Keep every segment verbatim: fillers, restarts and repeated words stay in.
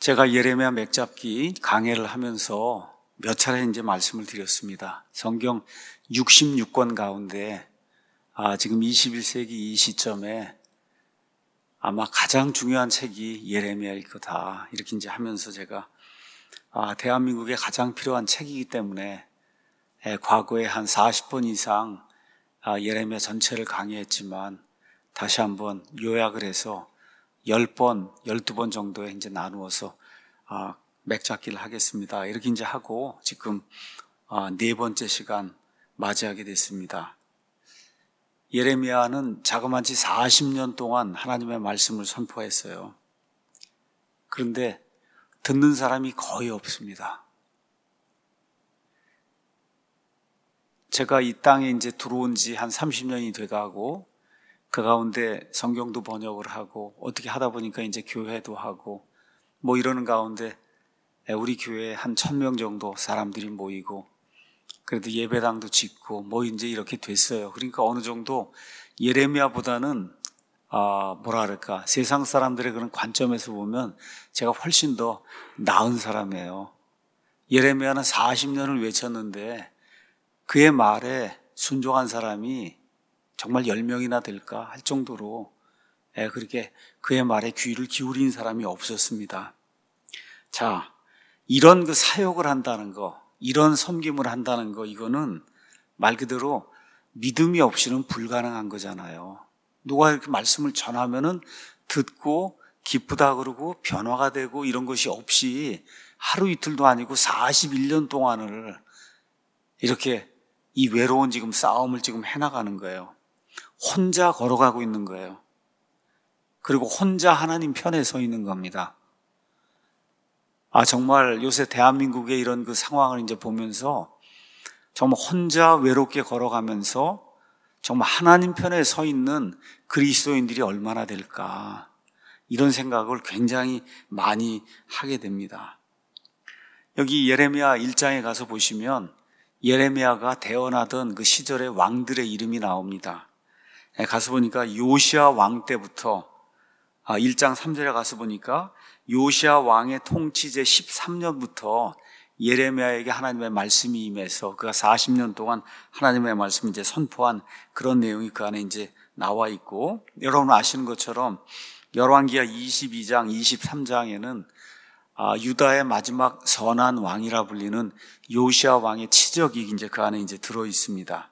제가 예레미야 맥잡기 강해를 하면서 몇 차례 이제 말씀을 드렸습니다. 성경 육십육 권 가운데 아, 지금 이십일 세기 이 시점에 아마 가장 중요한 책이 예레미야일 거다. 이렇게 이제 하면서 제가 아, 대한민국에 가장 필요한 책이기 때문에 에, 과거에 한 사십 번 이상 아, 예레미야 전체를 강의했지만 다시 한번 요약을 해서 십 번, 십이 번 정도에 이제 나누어서 아, 맥잡기를 하겠습니다. 이렇게 이제 하고 지금 아, 네 번째 시간 맞이하게 됐습니다. 예레미야는 자그마치 사십 년 동안 하나님의 말씀을 선포했어요. 그런데 듣는 사람이 거의 없습니다. 제가 이 땅에 이제 들어온 지 한 삼십 년이 돼가고 그 가운데 성경도 번역을 하고 어떻게 하다 보니까 이제 교회도 하고 뭐 이러는 가운데 우리 교회에 한 천 명 정도 사람들이 모이고 그래도 예배당도 짓고 뭐 이제 이렇게 됐어요. 그러니까 어느 정도 예레미야보다는 아 뭐라 그럴까 세상 사람들의 그런 관점에서 보면 제가 훨씬 더 나은 사람이에요. 예레미야는 사십 년을 외쳤는데 그의 말에 순종한 사람이 정말 열 명이나 될까 할 정도로 그렇게 그의 말에 귀를 기울인 사람이 없었습니다. 자, 이런 그 사역을 한다는 거, 이런 섬김을 한다는 거, 이거는 말 그대로 믿음이 없이는 불가능한 거잖아요. 누가 이렇게 말씀을 전하면은 듣고 기쁘다 그러고 변화가 되고 이런 것이 없이 하루 이틀도 아니고 사십일 년 동안을 이렇게 이 외로운 지금 싸움을 지금 해나가는 거예요. 혼자 걸어가고 있는 거예요. 그리고 혼자 하나님 편에 서 있는 겁니다. 아, 정말 요새 대한민국의 이런 그 상황을 이제 보면서 정말 혼자 외롭게 걸어가면서 정말 하나님 편에 서 있는 그리스도인들이 얼마나 될까. 이런 생각을 굉장히 많이 하게 됩니다. 여기 예레미야 일 장에 가서 보시면 예레미야가 태어나던 그 시절의 왕들의 이름이 나옵니다. 가서 보니까 요시야 왕 때부터 일 장 삼 절에 가서 보니까 요시야 왕의 통치제 십삼 년부터 예레미야에게 하나님의 말씀이 임해서 그가 사십 년 동안 하나님의 말씀을 이제 선포한 그런 내용이 그 안에 이제 나와 있고, 여러분 아시는 것처럼 열왕기하 이십이 장, 이십삼 장에는 아, 유다의 마지막 선한 왕이라 불리는 요시야 왕의 치적이 이제 그 안에 이제 들어 있습니다.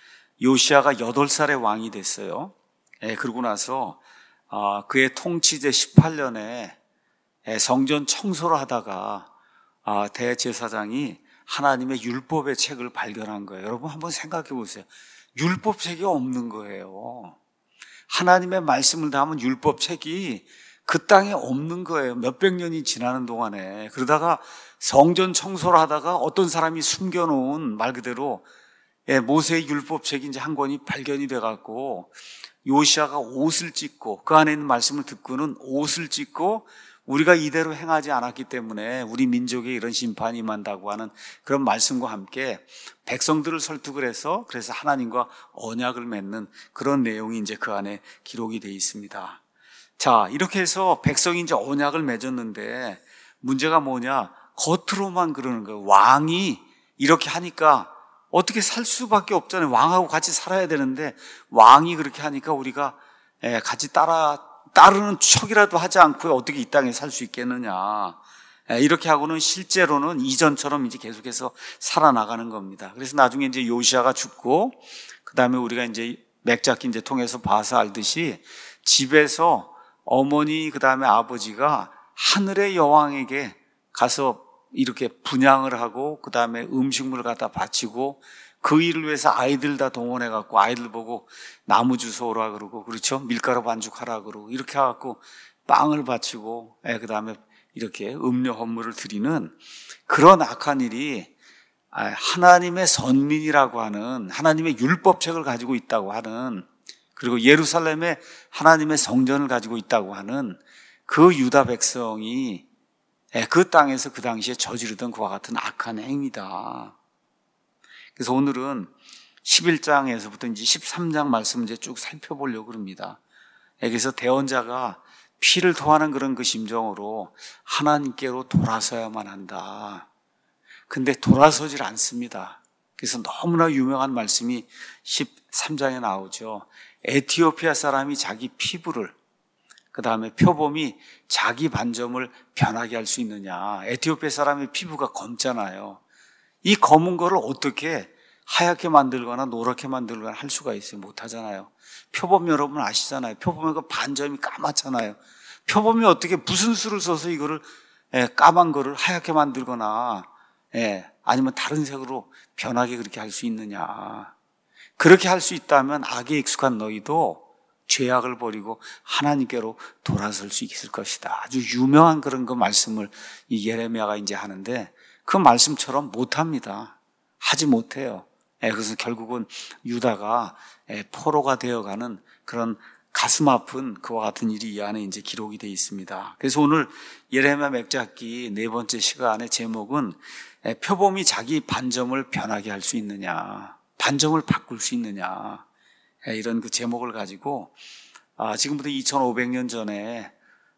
요시야가 여덟 살의 왕이 됐어요. 예, 그러고 나서 아, 그의 통치제 십팔 년에 예, 성전 청소를 하다가 아, 대제사장이 하나님의 율법의 책을 발견한 거예요. 여러분 한번 생각해 보세요. 율법책이 없는 거예요. 하나님의 말씀을 담은 율법책이 그 땅에 없는 거예요. 몇백 년이 지나는 동안에. 그러다가 성전 청소를 하다가 어떤 사람이 숨겨놓은 말 그대로 예, 모세의 율법책이 이제 한 권이 발견이 돼갖고 요시야가 옷을 찢고 그 안에 있는 말씀을 듣고는 옷을 찢고 우리가 이대로 행하지 않았기 때문에 우리 민족에 이런 심판이 임한다고 하는 그런 말씀과 함께 백성들을 설득을 해서 그래서 하나님과 언약을 맺는 그런 내용이 이제 그 안에 기록이 되어 있습니다. 자, 이렇게 해서 백성이 이제 언약을 맺었는데 문제가 뭐냐? 겉으로만 그러는 거예요. 왕이 이렇게 하니까 어떻게 살 수밖에 없잖아요. 왕하고 같이 살아야 되는데 왕이 그렇게 하니까 우리가 같이 따라 따르는 척이라도 하지 않고 어떻게 이 땅에 살 수 있겠느냐. 이렇게 하고는 실제로는 이전처럼 이제 계속해서 살아나가는 겁니다. 그래서 나중에 이제 요시야가 죽고 그 다음에 우리가 이제 맥잡기 이제 통해서 봐서 알듯이 집에서 어머니 그 다음에 아버지가 하늘의 여왕에게 가서 이렇게 분향을 하고 그 다음에 음식물을 갖다 바치고 그 일을 위해서 아이들 다 동원해 갖고 아이들 보고 나무 주워오라 그러고 그렇죠? 밀가루 반죽하라 그러고 이렇게 해갖고 빵을 바치고 그 다음에 이렇게 음료 헌물을 드리는 그런 악한 일이 하나님의 선민이라고 하는 하나님의 율법책을 가지고 있다고 하는 그리고 예루살렘에 하나님의 성전을 가지고 있다고 하는 그 유다 백성이 그 땅에서 그 당시에 저지르던 그와 같은 악한 행위다. 그래서 오늘은 십일 장에서부터 이제 십삼 장 말씀을 이제 쭉 살펴보려고 합니다. 그래서 대언자가 피를 토하는 그런 그 심정으로 하나님께로 돌아서야만 한다. 근데 돌아서질 않습니다. 그래서 너무나 유명한 말씀이 십삼 장에 나오죠. 에티오피아 사람이 자기 피부를, 그 다음에 표범이 자기 반점을 변하게 할 수 있느냐. 에티오피아 사람의 피부가 검잖아요. 이 검은 거를 어떻게 하얗게 만들거나 노랗게 만들거나 할 수가 있어요? 못하잖아요. 표범 여러분 아시잖아요. 표범의 그 반점이 까맣잖아요. 표범이 어떻게 무슨 수를 써서 이거를 까만 거를 하얗게 만들거나 아니면 다른 색으로 변하게 그렇게 할 수 있느냐. 그렇게 할 수 있다면 악에 익숙한 너희도 죄악을 버리고 하나님께로 돌아설 수 있을 것이다. 아주 유명한 그런 그 말씀을 이 예레미야가 이제 하는데 그 말씀처럼 못합니다. 하지 못해요. 그래서 결국은 유다가 포로가 되어가는 그런 가슴 아픈 그와 같은 일이 이 안에 이제 기록이 되어 있습니다. 그래서 오늘 예레미야 맺잡기 네 번째 시간의 제목은 표범이 자기 반점을 변하게 할 수 있느냐, 반점을 바꿀 수 있느냐, 이런 그 제목을 가지고 지금부터 이천오백 년 전에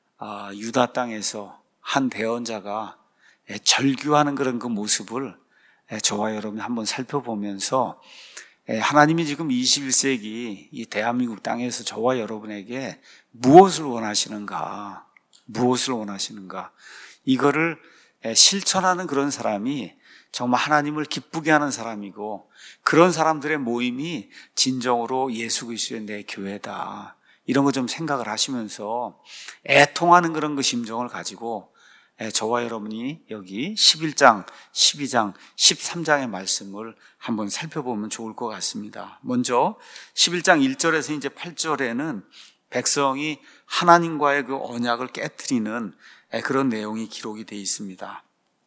유다 땅에서 한 대언자가 절규하는 그런 그 모습을 저와 여러분이 한번 살펴보면서 하나님이 지금 이십일 세기 이 대한민국 땅에서 저와 여러분에게 무엇을 원하시는가, 무엇을 원하시는가, 이거를 실천하는 그런 사람이 정말 하나님을 기쁘게 하는 사람이고, 그런 사람들의 모임이 진정으로 예수 그리스도의 내 교회다, 이런 거 좀 생각을 하시면서 애통하는 그런 그 심정을 가지고 저와 여러분이 여기 십일 장, 십이 장, 십삼 장의 말씀을 한번 살펴보면 좋을 것 같습니다. 먼저 십일 장 일 절에서 이제 팔 절에는 백성이 하나님과의 그 언약을 깨트리는 그런 내용이 기록이 되어 있습니다.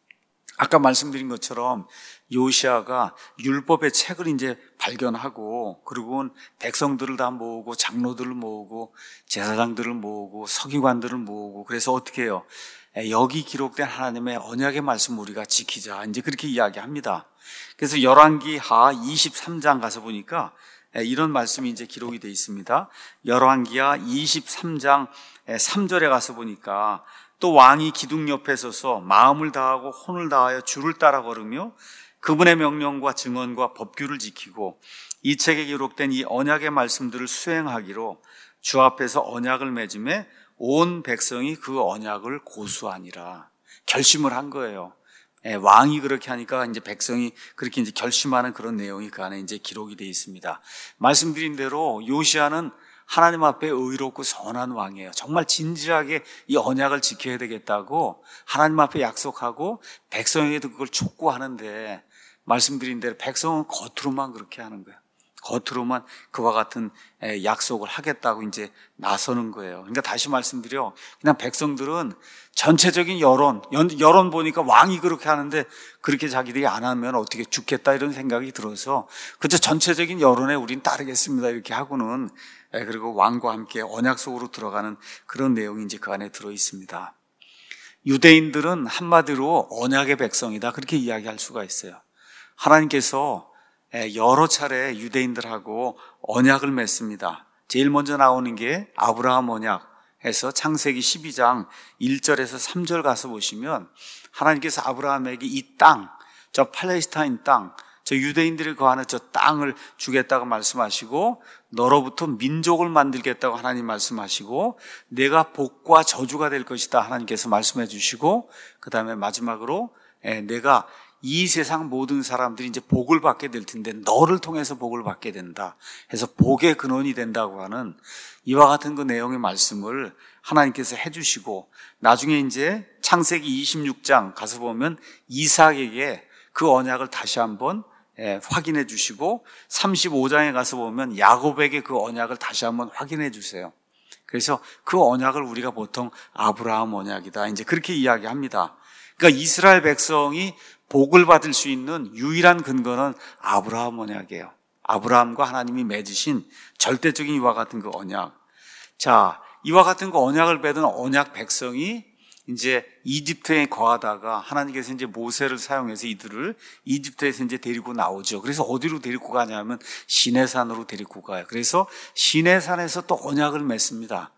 아까 말씀드린 것처럼 요시아가 율법의 책을 이제 발견하고, 그리고 백성들을 다 모으고, 장로들을 모으고, 제사장들을 모으고, 서기관들을 모으고, 그래서 어떻게 해요? 여기 기록된 하나님의 언약의 말씀 우리가 지키자, 이제 그렇게 이야기합니다. 그래서 열왕기하 이십삼 장 가서 보니까 이런 말씀이 이제 기록이 되어 있습니다. 열왕기하 이십삼 장 삼 절에 가서 보니까 또 왕이 기둥 옆에 서서 마음을 다하고 혼을 다하여 주를 따라 걸으며 그분의 명령과 증언과 법규를 지키고 이 책에 기록된 이 언약의 말씀들을 수행하기로 주 앞에서 언약을 맺음에 온 백성이 그 언약을 고수하니라. 결심을 한 거예요. 예, 왕이 그렇게 하니까 이제 백성이 그렇게 이제 결심하는 그런 내용이 그 안에 이제 기록이 되어 있습니다. 말씀드린 대로 요시아는 하나님 앞에 의롭고 선한 왕이에요. 정말 진지하게 이 언약을 지켜야 되겠다고 하나님 앞에 약속하고 백성에게도 그걸 촉구하는데, 말씀드린 대로 백성은 겉으로만 그렇게 하는 거예요. 겉으로만 그와 같은 약속을 하겠다고 이제 나서는 거예요. 그러니까 다시 말씀드려, 그냥 백성들은 전체적인 여론, 여론 보니까 왕이 그렇게 하는데 그렇게 자기들이 안 하면 어떻게 죽겠다 이런 생각이 들어서 그저 전체적인 여론에 우린 따르겠습니다 이렇게 하고는, 그리고 왕과 함께 언약 속으로 들어가는 그런 내용이 이제 그 안에 들어 있습니다. 유대인들은 한마디로 언약의 백성이다 그렇게 이야기할 수가 있어요. 하나님께서 여러 차례 유대인들하고 언약을 맺습니다. 제일 먼저 나오는 게 아브라함 언약에서 창세기 십이 장 일 절에서 삼 절 가서 보시면 하나님께서 아브라함에게 이 땅, 저 팔레스타인 땅, 저 유대인들이 거하는 저 땅을 주겠다고 말씀하시고, 너로부터 민족을 만들겠다고 하나님 말씀하시고, 내가 복과 저주가 될 것이다 하나님께서 말씀해 주시고, 그 다음에 마지막으로 내가 이 세상 모든 사람들이 이제 복을 받게 될 텐데 너를 통해서 복을 받게 된다 해서 복의 근원이 된다고 하는 이와 같은 그 내용의 말씀을 하나님께서 해주시고, 나중에 이제 창세기 이십육 장 가서 보면 이삭에게 그 언약을 다시 한번 확인해 주시고, 삼십오 장에 가서 보면 야곱에게 그 언약을 다시 한번 확인해 주세요. 그래서 그 언약을 우리가 보통 아브라함 언약이다 이제 그렇게 이야기합니다. 그러니까 이스라엘 백성이 복을 받을 수 있는 유일한 근거는 아브라함 언약이에요. 아브라함과 하나님이 맺으신 절대적인 이와 같은 그 언약. 자, 이와 같은 그 언약을 맺은 언약 백성이 이제 이집트에 거하다가 하나님께서 이제 모세를 사용해서 이들을 이집트에서 이제 데리고 나오죠. 그래서 어디로 데리고 가냐면 시내산으로 데리고 가요. 그래서 시내산에서 또 언약을 맺습니다.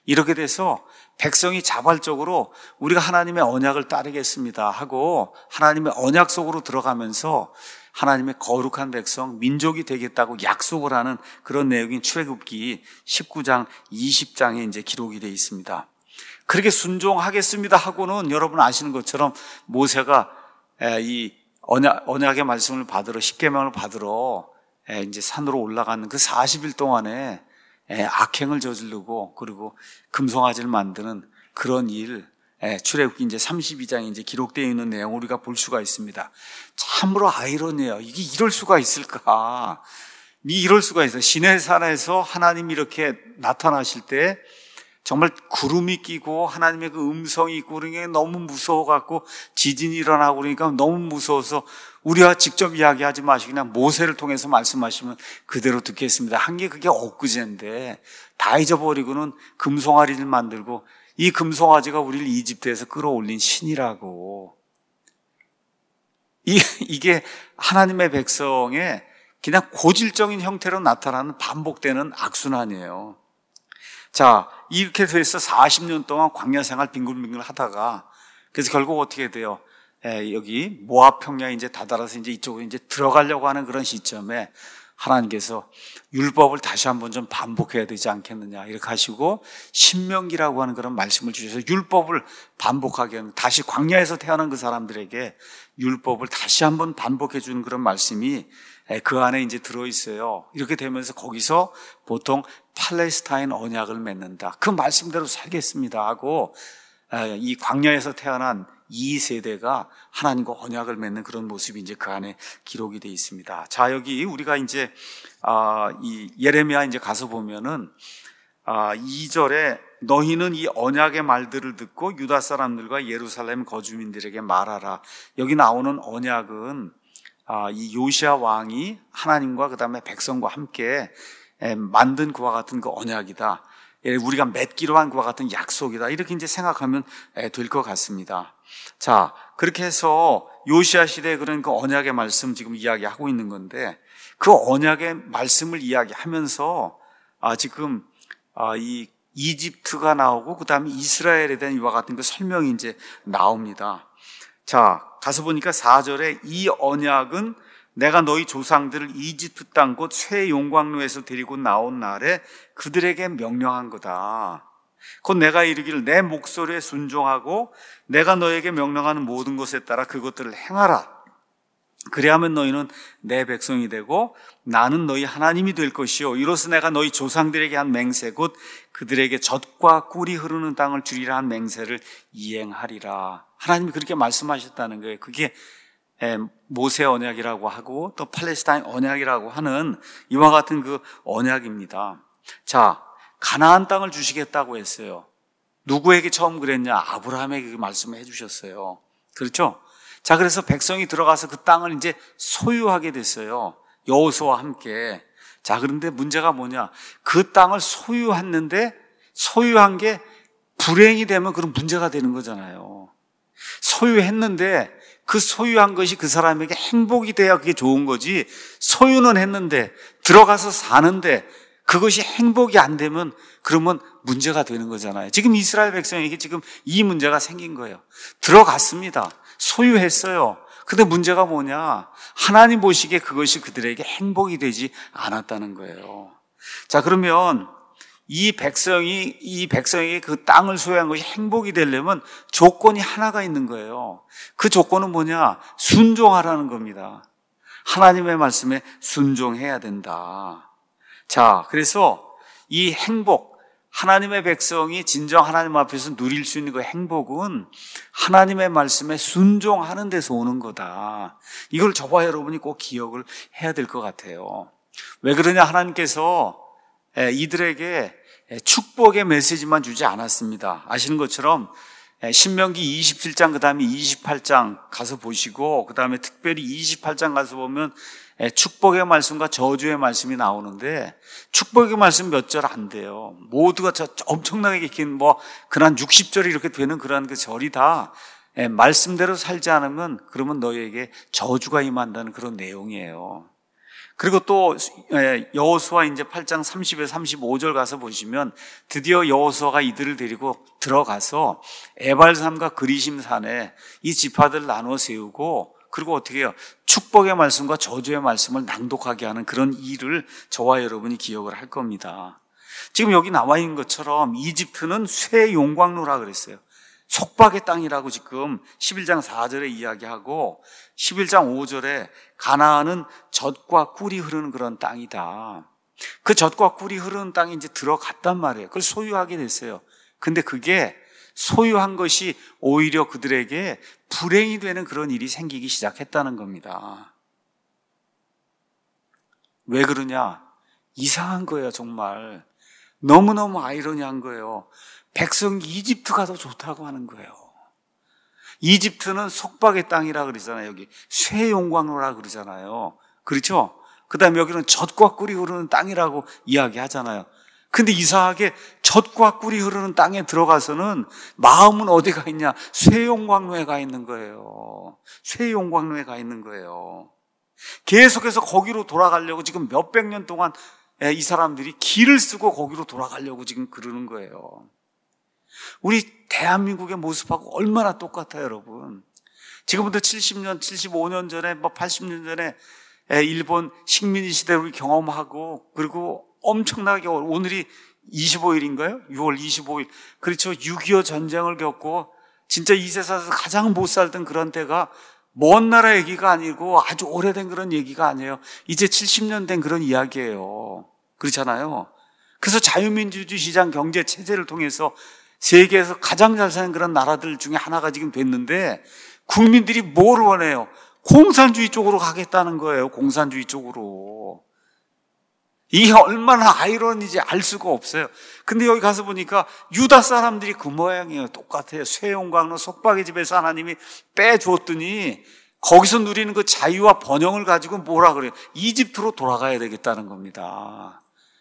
이렇게 돼서 백성이 자발적으로 우리가 하나님의 언약을 따르겠습니다 하고 하나님의 언약 속으로 들어가면서 하나님의 거룩한 백성, 민족이 되겠다고 약속을 하는 그런 내용인 출애굽기 십구 장, 이십 장에 이제 기록이 되어 있습니다. 그렇게 순종하겠습니다 하고는 여러분 아시는 것처럼 모세가 이 언약, 언약의 말씀을 받으러, 십계명을 받으러 이제 산으로 올라가는 그 사십 일 동안에 악행을 저지르고 그리고 금송아지를 만드는 그런 일, 출애굽기 이제 삼십이 장에 이제 기록되어 있는 내용을 우리가 볼 수가 있습니다. 참으로 아이러니해요. 이게 이럴 수가 있을까? 이럴 수가 있어요. 시내산에서 하나님이 이렇게 나타나실 때 정말 구름이 끼고 하나님의 그 음성이 있고 그러니까 너무 무서워갖고 지진이 일어나고 그러니까 너무 무서워서 우리와 직접 이야기하지 마시고 그냥 모세를 통해서 말씀하시면 그대로 듣겠습니다. 한 게 그게 엊그제인데 다 잊어버리고는 금송아지를 만들고 이 금송아지가 우리를 이집트에서 끌어올린 신이라고. 이, 이게 하나님의 백성의 그냥 고질적인 형태로 나타나는 반복되는 악순환이에요. 자, 이렇게 돼서 사십 년 동안 광야 생활 빙글빙글 하다가 그래서 결국 어떻게 돼요? 에, 여기 모압 평야에 이제 다다라서 이제 이쪽으로 이제 들어가려고 하는 그런 시점에 하나님께서 율법을 다시 한번 좀 반복해야 되지 않겠느냐 이렇게 하시고 신명기라고 하는 그런 말씀을 주셔서 율법을 반복하게 하는, 다시 광야에서 태어난 그 사람들에게 율법을 다시 한번 반복해 주는 그런 말씀이 그 안에 이제 들어있어요. 이렇게 되면서 거기서 보통 팔레스타인 언약을 맺는다. 그 말씀대로 살겠습니다 하고 이 광야에서 태어난 이 세대가 하나님과 언약을 맺는 그런 모습이 이제 그 안에 기록이 되어 있습니다. 자, 여기 우리가 이제 이 예레미야 이제 가서 보면은 이 절에 너희는 이 언약의 말들을 듣고 유다 사람들과 예루살렘 거주민들에게 말하라. 여기 나오는 언약은 아, 이 요시아 왕이 하나님과 그 다음에 백성과 함께 만든 그와 같은 그 언약이다. 우리가 맺기로 한 그와 같은 약속이다. 이렇게 이제 생각하면 될 것 같습니다. 자, 그렇게 해서 요시아 시대에 그런 그 언약의 말씀 지금 이야기하고 있는 건데 그 언약의 말씀을 이야기하면서 아, 지금 아, 이 이집트가 나오고 그 다음에 이스라엘에 대한 이와 같은 그 설명이 이제 나옵니다. 자, 가서 보니까 사 절에 이 언약은 내가 너희 조상들을 이집트 땅 곧 쇠 용광로에서 데리고 나온 날에 그들에게 명령한 거다. 곧 내가 이르기를 내 목소리에 순종하고 내가 너에게 명령하는 모든 것에 따라 그것들을 행하라. 그래야만 너희는 내 백성이 되고 나는 너희 하나님이 될 것이요 이로써 내가 너희 조상들에게 한 맹세 곧 그들에게 젖과 꿀이 흐르는 땅을 주리라 한 맹세를 이행하리라. 하나님이 그렇게 말씀하셨다는 거예요. 그게 모세 언약이라고 하고 또 팔레스타인 언약이라고 하는 이와 같은 그 언약입니다. 자, 가나안 땅을 주시겠다고 했어요. 누구에게 처음 그랬냐? 아브라함에게 그 말씀을 해주셨어요. 그렇죠? 자, 그래서 백성이 들어가서 그 땅을 이제 소유하게 됐어요. 여호수아와 함께. 자, 그런데 문제가 뭐냐? 그 땅을 소유했는데 소유한 게 불행이 되면 그런 문제가 되는 거잖아요. 소유했는데 그 소유한 것이 그 사람에게 행복이 돼야 그게 좋은 거지. 소유는 했는데 들어가서 사는데 그것이 행복이 안 되면 그러면 문제가 되는 거잖아요. 지금 이스라엘 백성에게 지금 이 문제가 생긴 거예요. 들어갔습니다. 소유했어요. 근데 문제가 뭐냐? 하나님 보시기에 그것이 그들에게 행복이 되지 않았다는 거예요. 자, 그러면 이 백성이, 이 백성에게 그 땅을 소유한 것이 행복이 되려면 조건이 하나가 있는 거예요. 그 조건은 뭐냐? 순종하라는 겁니다. 하나님의 말씀에 순종해야 된다. 자, 그래서 이 행복, 하나님의 백성이 진정 하나님 앞에서 누릴 수 있는 그 행복은 하나님의 말씀에 순종하는 데서 오는 거다. 이걸 저와 여러분이 꼭 기억을 해야 될 것 같아요. 왜 그러냐? 하나님께서 이들에게 축복의 메시지만 주지 않았습니다. 아시는 것처럼 신명기 이십칠 장 그 다음에 이십팔 장 가서 보시고 그 다음에 특별히 이십팔 장 가서 보면 축복의 말씀과 저주의 말씀이 나오는데 축복의 말씀 몇 절 안 돼요. 모두가 저 엄청나게 긴 뭐 그런 육십 절이 이렇게 되는 그런 그 절이 다 말씀대로 살지 않으면 그러면 너희에게 저주가 임한다는 그런 내용이에요. 그리고 또 여호수아 이제 팔 장 삼십에서 삼십오 절 가서 보시면 드디어 여호수아가 이들을 데리고 들어가서 에발산과 그리심 산에 이 지파들을 나눠 세우고, 그리고 어떻게 해요? 축복의 말씀과 저주의 말씀을 낭독하게 하는 그런 일을 저와 여러분이 기억을 할 겁니다. 지금 여기 나와 있는 것처럼 이집트는 쇠 용광로라 그랬어요. 속박의 땅이라고 지금 십일 장 사 절에 이야기하고, 십일 장 오 절에 가나안은 젖과 꿀이 흐르는 그런 땅이다. 그 젖과 꿀이 흐르는 땅에 이제 들어갔단 말이에요. 그걸 소유하게 됐어요. 근데 그게 소유한 것이 오히려 그들에게 불행이 되는 그런 일이 생기기 시작했다는 겁니다. 왜 그러냐? 이상한 거예요, 정말. 너무너무 아이러니한 거예요. 백성이 이집트가 더 좋다고 하는 거예요. 이집트는 속박의 땅이라 그러잖아요. 여기 쇠용광로라 그러잖아요. 그렇죠? 그 다음에 여기는 젖과 꿀이 흐르는 땅이라고 이야기하잖아요. 근데 이상하게 젖과 꿀이 흐르는 땅에 들어가서는 마음은 어디 가 있냐? 쇠용광로에 가 있는 거예요. 쇠용광로에 가 있는 거예요. 계속해서 거기로 돌아가려고 지금 몇백 년 동안 이 사람들이 길을 쓰고 거기로 돌아가려고 지금 그러는 거예요. 우리 대한민국의 모습하고 얼마나 똑같아요, 여러분. 지금부터 칠십 년, 칠십오 년 전에, 뭐 팔십 년 전에 일본 식민지 시대를 우리 경험하고, 그리고 엄청나게 오늘이 이십오 일인가요? 유월 이십오일. 그렇죠. 육이오 전쟁을 겪고 진짜 이 세상에서 가장 못 살던 그런 때가 먼 나라 얘기가 아니고 아주 오래된 그런 얘기가 아니에요. 이제 칠십 년 된 그런 이야기예요. 그렇잖아요. 그래서 자유민주주의 시장 경제 체제를 통해서 세계에서 가장 잘 사는 그런 나라들 중에 하나가 지금 됐는데, 국민들이 뭘 원해요? 공산주의 쪽으로 가겠다는 거예요. 공산주의 쪽으로. 이게 얼마나 아이러니인지 알 수가 없어요. 근데 여기 가서 보니까 유다 사람들이 그 모양이에요. 똑같아요. 쇠용광로 속박의 집에서 하나님이 빼줬더니 거기서 누리는 그 자유와 번영을 가지고 뭐라 그래요? 이집트로 돌아가야 되겠다는 겁니다.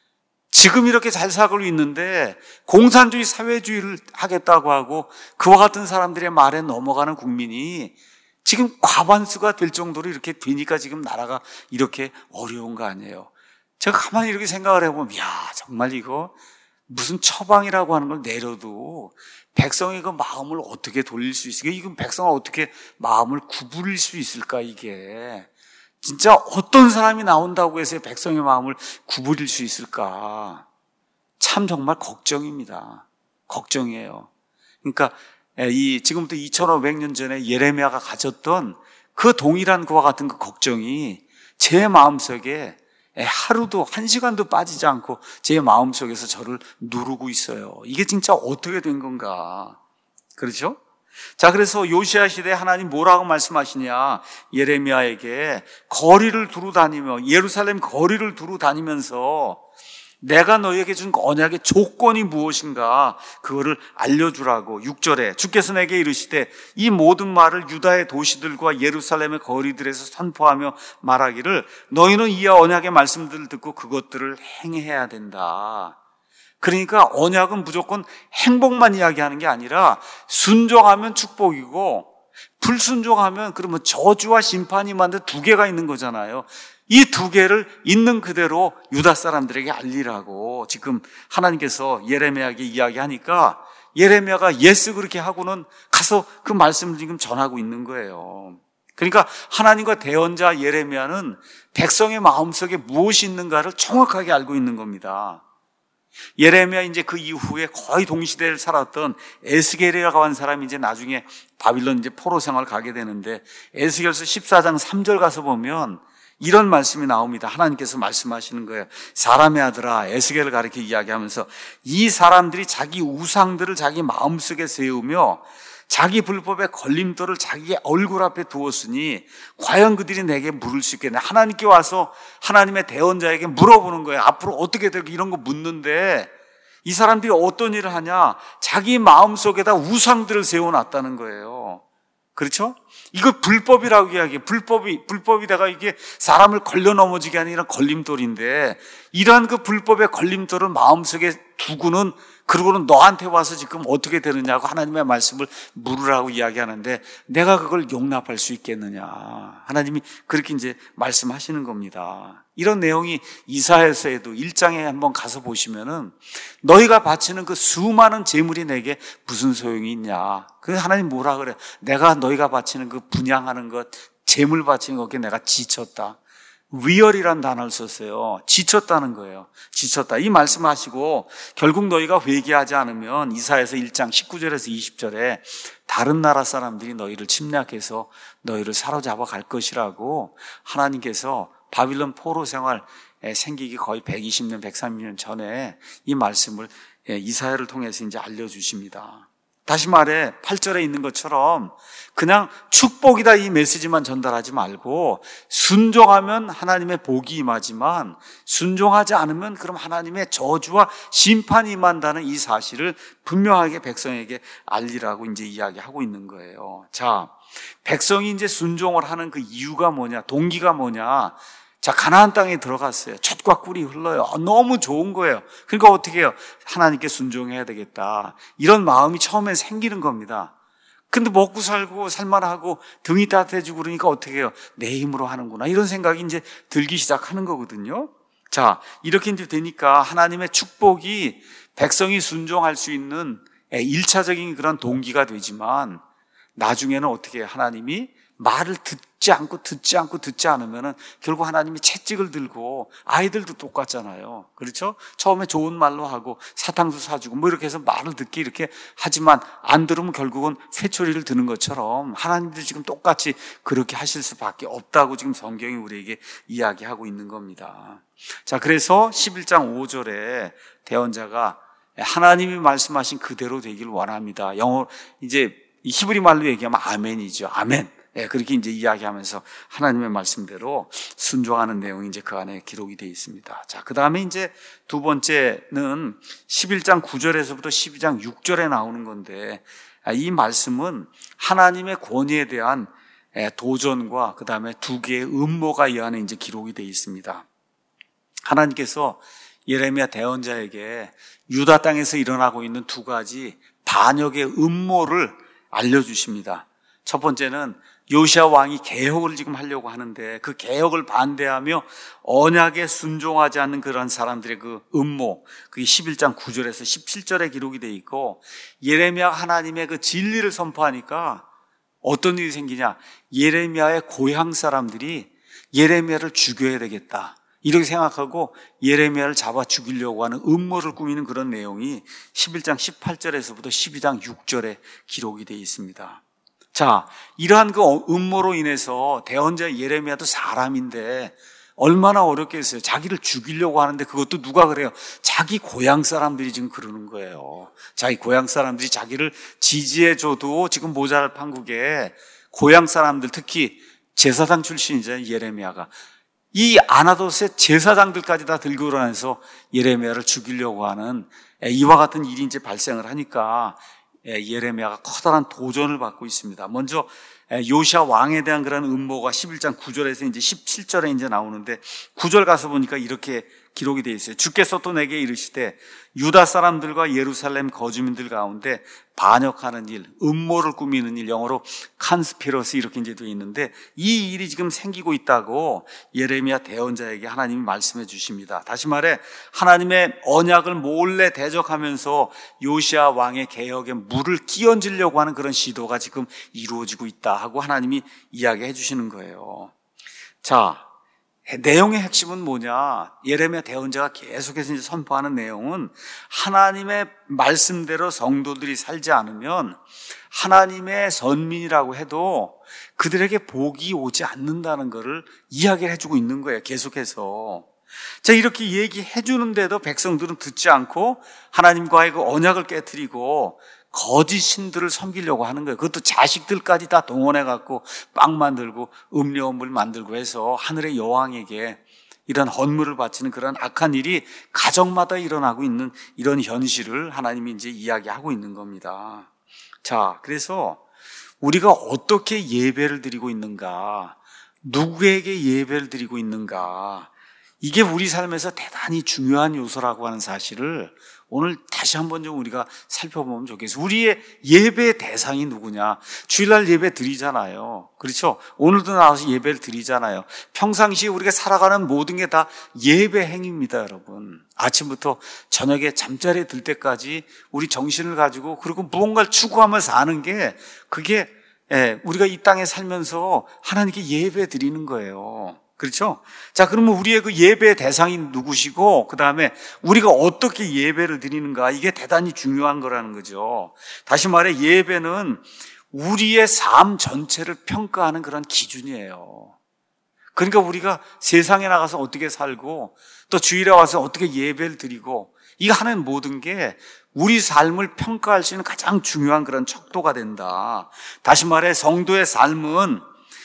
지금 이렇게 잘 살고 있는데 공산주의 사회주의를 하겠다고 하고 그와 같은 사람들의 말에 넘어가는 국민이 지금 과반수가 될 정도로 이렇게 되니까 지금 나라가 이렇게 어려운 거 아니에요. 제가 가만히 이렇게 생각을 해보면, 야, 정말 이거 무슨 처방이라고 하는 걸 내려도 백성의 그 마음을 어떻게 돌릴 수 있을까? 이건 백성을 어떻게 마음을 구부릴 수 있을까? 이게 진짜 어떤 사람이 나온다고 해서 백성의 마음을 구부릴 수 있을까? 참 정말 걱정입니다. 걱정이에요. 그러니까 이 지금부터 이천오백 년 전에 예레미야가 가졌던 그 동일한 그와 같은 그 걱정이 제 마음속에 하루도 한 시간도 빠지지 않고 제 마음속에서 저를 누르고 있어요. 이게 진짜 어떻게 된 건가? 그렇죠? 자, 그래서 요시야 시대에 하나님 뭐라고 말씀하시냐? 예레미야에게 거리를 두루 다니며, 예루살렘 거리를 두루 다니면서 내가 너희에게 준 언약의 조건이 무엇인가 그거를 알려주라고. 육 절에 주께서 내게 이르시되 이 모든 말을 유다의 도시들과 예루살렘의 거리들에서 선포하며 말하기를 너희는 이와 언약의 말씀들을 듣고 그것들을 행해야 된다. 그러니까 언약은 무조건 행복만 이야기하는 게 아니라 순종하면 축복이고 불순종하면 그러면 저주와 심판이 만든 두 개가 있는 거잖아요. 이 두 개를 있는 그대로 유다 사람들에게 알리라고 지금 하나님께서 예레미야에게 이야기하니까 예레미야가 예스 그렇게 하고는 가서 그 말씀을 지금 전하고 있는 거예요. 그러니까 하나님과 대언자 예레미야는 백성의 마음속에 무엇이 있는가를 정확하게 알고 있는 겁니다. 예레미야 이제 그 이후에 거의 동시대를 살았던 에스겔이라고 하는 사람이 이제 나중에 바빌론 이제 포로 생활을 가게 되는데 에스겔서 십사 장 삼 절 가서 보면 이런 말씀이 나옵니다. 하나님께서 말씀하시는 거예요. 사람의 아들아, 에스겔을 가리켜 이야기하면서 이 사람들이 자기 우상들을 자기 마음속에 세우며 자기 불법의 걸림돌을 자기 얼굴 앞에 두었으니 과연 그들이 내게 물을 수 있겠냐. 하나님께 와서 하나님의 대언자에게 물어보는 거예요. 앞으로 어떻게 될까 이런 거 묻는데 이 사람들이 어떤 일을 하냐. 자기 마음속에다 우상들을 세워놨다는 거예요. 그렇죠? 이걸 불법이라고 이야기해요. 불법이, 불법이다가 이게 사람을 걸려 넘어지게 하는 이런 걸림돌인데 이러한 그 불법의 걸림돌을 마음속에 두고는 그러고는 너한테 와서 지금 어떻게 되느냐고 하나님의 말씀을 물으라고 이야기하는데 내가 그걸 용납할 수 있겠느냐. 하나님이 그렇게 이제 말씀하시는 겁니다. 이런 내용이 이사야서에도 일 장에 한번 가서 보시면은 너희가 바치는 그 수많은 재물이 내게 무슨 소용이 있냐. 그래서 하나님 뭐라 그래? 내가 너희가 바치는 그 분양하는 것, 재물 바치는 것에 내가 지쳤다. 위얼이란 단어를 썼어요. 지쳤다는 거예요. 지쳤다. 이 말씀하시고 결국 너희가 회개하지 않으면 이사야서 일 장 십구 절에서 이십 절에 다른 나라 사람들이 너희를 침략해서 너희를 사로잡아 갈 것이라고 하나님께서 바빌론 포로 생활 생기기 거의 백이십 년, 백삼십 년 전에 이 말씀을 이사야를 통해서 이제 알려주십니다. 다시 말해 팔 절에 있는 것처럼 그냥 축복이다 이 메시지만 전달하지 말고 순종하면 하나님의 복이 임하지만 순종하지 않으면 그럼 하나님의 저주와 심판이 임한다는 이 사실을 분명하게 백성에게 알리라고 이제 이야기하고 있는 거예요. 자, 백성이 이제 순종을 하는 그 이유가 뭐냐, 동기가 뭐냐. 자, 가나안 땅에 들어갔어요. 젖과 꿀이 흘러요. 너무 좋은 거예요. 그러니까 어떻게 해요? 하나님께 순종해야 되겠다. 이런 마음이 처음엔 생기는 겁니다. 근데 먹고 살고 살만하고 등이 따뜻해지고 그러니까 어떻게 해요? 내 힘으로 하는구나. 이런 생각이 이제 들기 시작하는 거거든요. 자, 이렇게 이제 되니까 하나님의 축복이 백성이 순종할 수 있는 일차적인 그런 동기가 되지만 나중에는 어떻게 해요? 하나님이 말을 듣지 않고 듣지 않고 듣지 않으면은 결국 하나님이 채찍을 들고 아이들도 똑같잖아요. 그렇죠? 처음에 좋은 말로 하고 사탕도 사주고 뭐 이렇게 해서 말을 듣게 이렇게 하지만 안 들으면 결국은 회초리를 드는 것처럼 하나님도 지금 똑같이 그렇게 하실 수밖에 없다고 지금 성경이 우리에게 이야기하고 있는 겁니다. 자, 그래서 십일 장 오 절에 대언자가 하나님이 말씀하신 그대로 되길 원합니다. 영어 이제 히브리 말로 얘기하면 아멘이죠. 아멘. 예, 그렇게 이제 이야기하면서 하나님의 말씀대로 순종하는 내용이 이제 그 안에 기록이 되어 있습니다. 자, 그 다음에 이제 두 번째는 십일 장 구 절에서부터 십이 장 육 절에 나오는 건데 이 말씀은 하나님의 권위에 대한 도전과 그 다음에 두 개의 음모가 이 안에 이제 기록이 되어 있습니다. 하나님께서 예레미야 대언자에게 유다 땅에서 일어나고 있는 두 가지 반역의 음모를 알려주십니다. 첫 번째는 요시야 왕이 개혁을 지금 하려고 하는데 그 개혁을 반대하며 언약에 순종하지 않는 그런 사람들의 그 음모, 그게 십일 장 구 절에서 십칠 절에 기록이 되어 있고 예레미야가 하나님의 그 진리를 선포하니까 어떤 일이 생기냐, 예레미야의 고향 사람들이 예레미야를 죽여야 되겠다 이렇게 생각하고 예레미야를 잡아 죽이려고 하는 음모를 꾸미는 그런 내용이 십일 장 십팔 절에서부터 십이 장 육 절에 기록이 되어 있습니다. 자, 이러한 그 음모로 인해서 대언자 예레미야도 사람인데 얼마나 어렵겠어요. 자기를 죽이려고 하는데 그것도 누가 그래요? 자기 고향 사람들이 지금 그러는 거예요. 자기 고향 사람들이 자기를 지지해줘도 지금 모자랄 판국에 고향 사람들, 특히 제사장 출신이잖아요, 예레미야가. 이 아나돗의 제사장들까지 다 들고 일어나서 예레미야를 죽이려고 하는 이와 같은 일이 이제 발생을 하니까 예레미야가 커다란 도전을 받고 있습니다. 먼저 요시야 왕에 대한 그런 음모가 십일 장 구 절에서 이제 십칠 절에 이제 나오는데 구 절 가서 보니까 이렇게 기록이 되어 있어요. 주께서 또 내게 이르시되 유다 사람들과 예루살렘 거주민들 가운데 반역하는 일, 음모를 꾸미는 일, 영어로 컨스피러시 이렇게 이제 되어 있는데 이 일이 지금 생기고 있다고 예레미야 대언자에게 하나님이 말씀해 주십니다. 다시 말해 하나님의 언약을 몰래 대적하면서 요시야 왕의 개혁에 물을 끼얹으려고 하는 그런 시도가 지금 이루어지고 있다 하고 하나님이 이야기해 주시는 거예요. 자, 내용의 핵심은 뭐냐? 예레미야 대언자가 계속해서 이제 선포하는 내용은 하나님의 말씀대로 성도들이 살지 않으면 하나님의 선민이라고 해도 그들에게 복이 오지 않는다는 것을 이야기를 해주고 있는 거예요. 계속해서. 자, 이렇게 얘기해 주는데도 백성들은 듣지 않고 하나님과의 그 언약을 깨트리고 거짓 신들을 섬기려고 하는 거예요. 그것도 자식들까지 다 동원해갖고 빵 만들고 음료물 만들고 해서 하늘의 여왕에게 이런 헌물을 바치는 그런 악한 일이 가정마다 일어나고 있는 이런 현실을 하나님이 이제 이야기하고 있는 겁니다. 자, 그래서 우리가 어떻게 예배를 드리고 있는가, 누구에게 예배를 드리고 있는가, 이게 우리 삶에서 대단히 중요한 요소라고 하는 사실을 오늘 다시 한번 좀 우리가 살펴보면 좋겠어요. 우리의 예배 대상이 누구냐? 주일날 예배 드리잖아요. 그렇죠? 오늘도 나와서 예배를 드리잖아요. 평상시에 우리가 살아가는 모든 게 다 예배 행위입니다, 여러분. 아침부터 저녁에 잠자리에 들 때까지 우리 정신을 가지고 그리고 무언가를 추구하며 사는 게 그게 우리가 이 땅에 살면서 하나님께 예배 드리는 거예요. 그렇죠? 자, 그러면 우리의 그 예배의 대상이 누구시고, 그 다음에 우리가 어떻게 예배를 드리는가, 이게 대단히 중요한 거라는 거죠. 다시 말해, 예배는 우리의 삶 전체를 평가하는 그런 기준이에요. 그러니까 우리가 세상에 나가서 어떻게 살고, 또 주일에 와서 어떻게 예배를 드리고, 이거 하는 모든 게 우리 삶을 평가할 수 있는 가장 중요한 그런 척도가 된다. 다시 말해, 성도의 삶은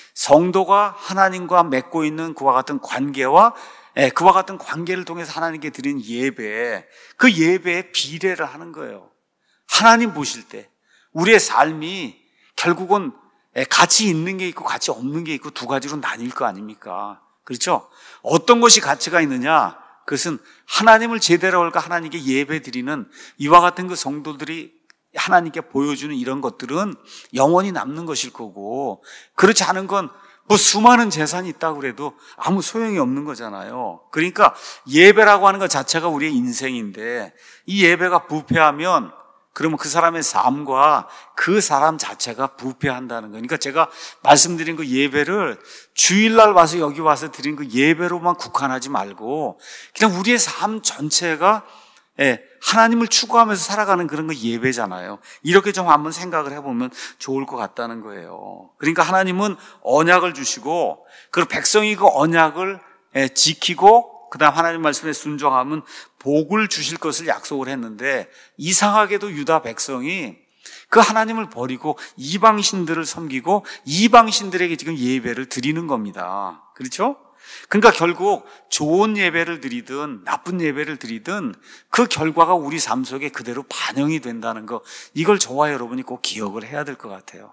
성도가 하나님과 맺고 있는 그와 같은 관계와 그와 같은 관계를 통해서 하나님께 드린 예배, 그 예배에 비례를 하는 거예요. 하나님 보실 때 우리의 삶이 결국은 가치 있는 게 있고 가치 없는 게 있고 두 가지로 나뉠 거 아닙니까? 그렇죠? 어떤 것이 가치가 있느냐? 그것은 하나님을 제대로 할까 하나님께 예배 드리는 이와 같은 그 성도들이 하나님께 보여주는 이런 것들은 영원히 남는 것일 거고, 그렇지 않은 건 뭐 수많은 재산이 있다고 그래도 아무 소용이 없는 거잖아요. 그러니까 예배라고 하는 것 자체가 우리의 인생인데, 이 예배가 부패하면 그러면 그 사람의 삶과 그 사람 자체가 부패한다는 거니까, 제가 말씀드린 그 예배를 주일날 와서 여기 와서 드린 그 예배로만 국한하지 말고 그냥 우리의 삶 전체가 예, 하나님을 추구하면서 살아가는 그런 거 예배잖아요. 이렇게 좀 한번 생각을 해보면 좋을 것 같다는 거예요. 그러니까 하나님은 언약을 주시고, 그리고 백성이 그 언약을 예, 지키고 그 다음 하나님 말씀에 순종하면 복을 주실 것을 약속을 했는데, 이상하게도 유다 백성이 그 하나님을 버리고 이방신들을 섬기고 이방신들에게 지금 예배를 드리는 겁니다. 그렇죠? 그러니까 결국 좋은 예배를 드리든 나쁜 예배를 드리든 그 결과가 우리 삶 속에 그대로 반영이 된다는 거, 이걸 저와 여러분이 꼭 기억을 해야 될 것 같아요.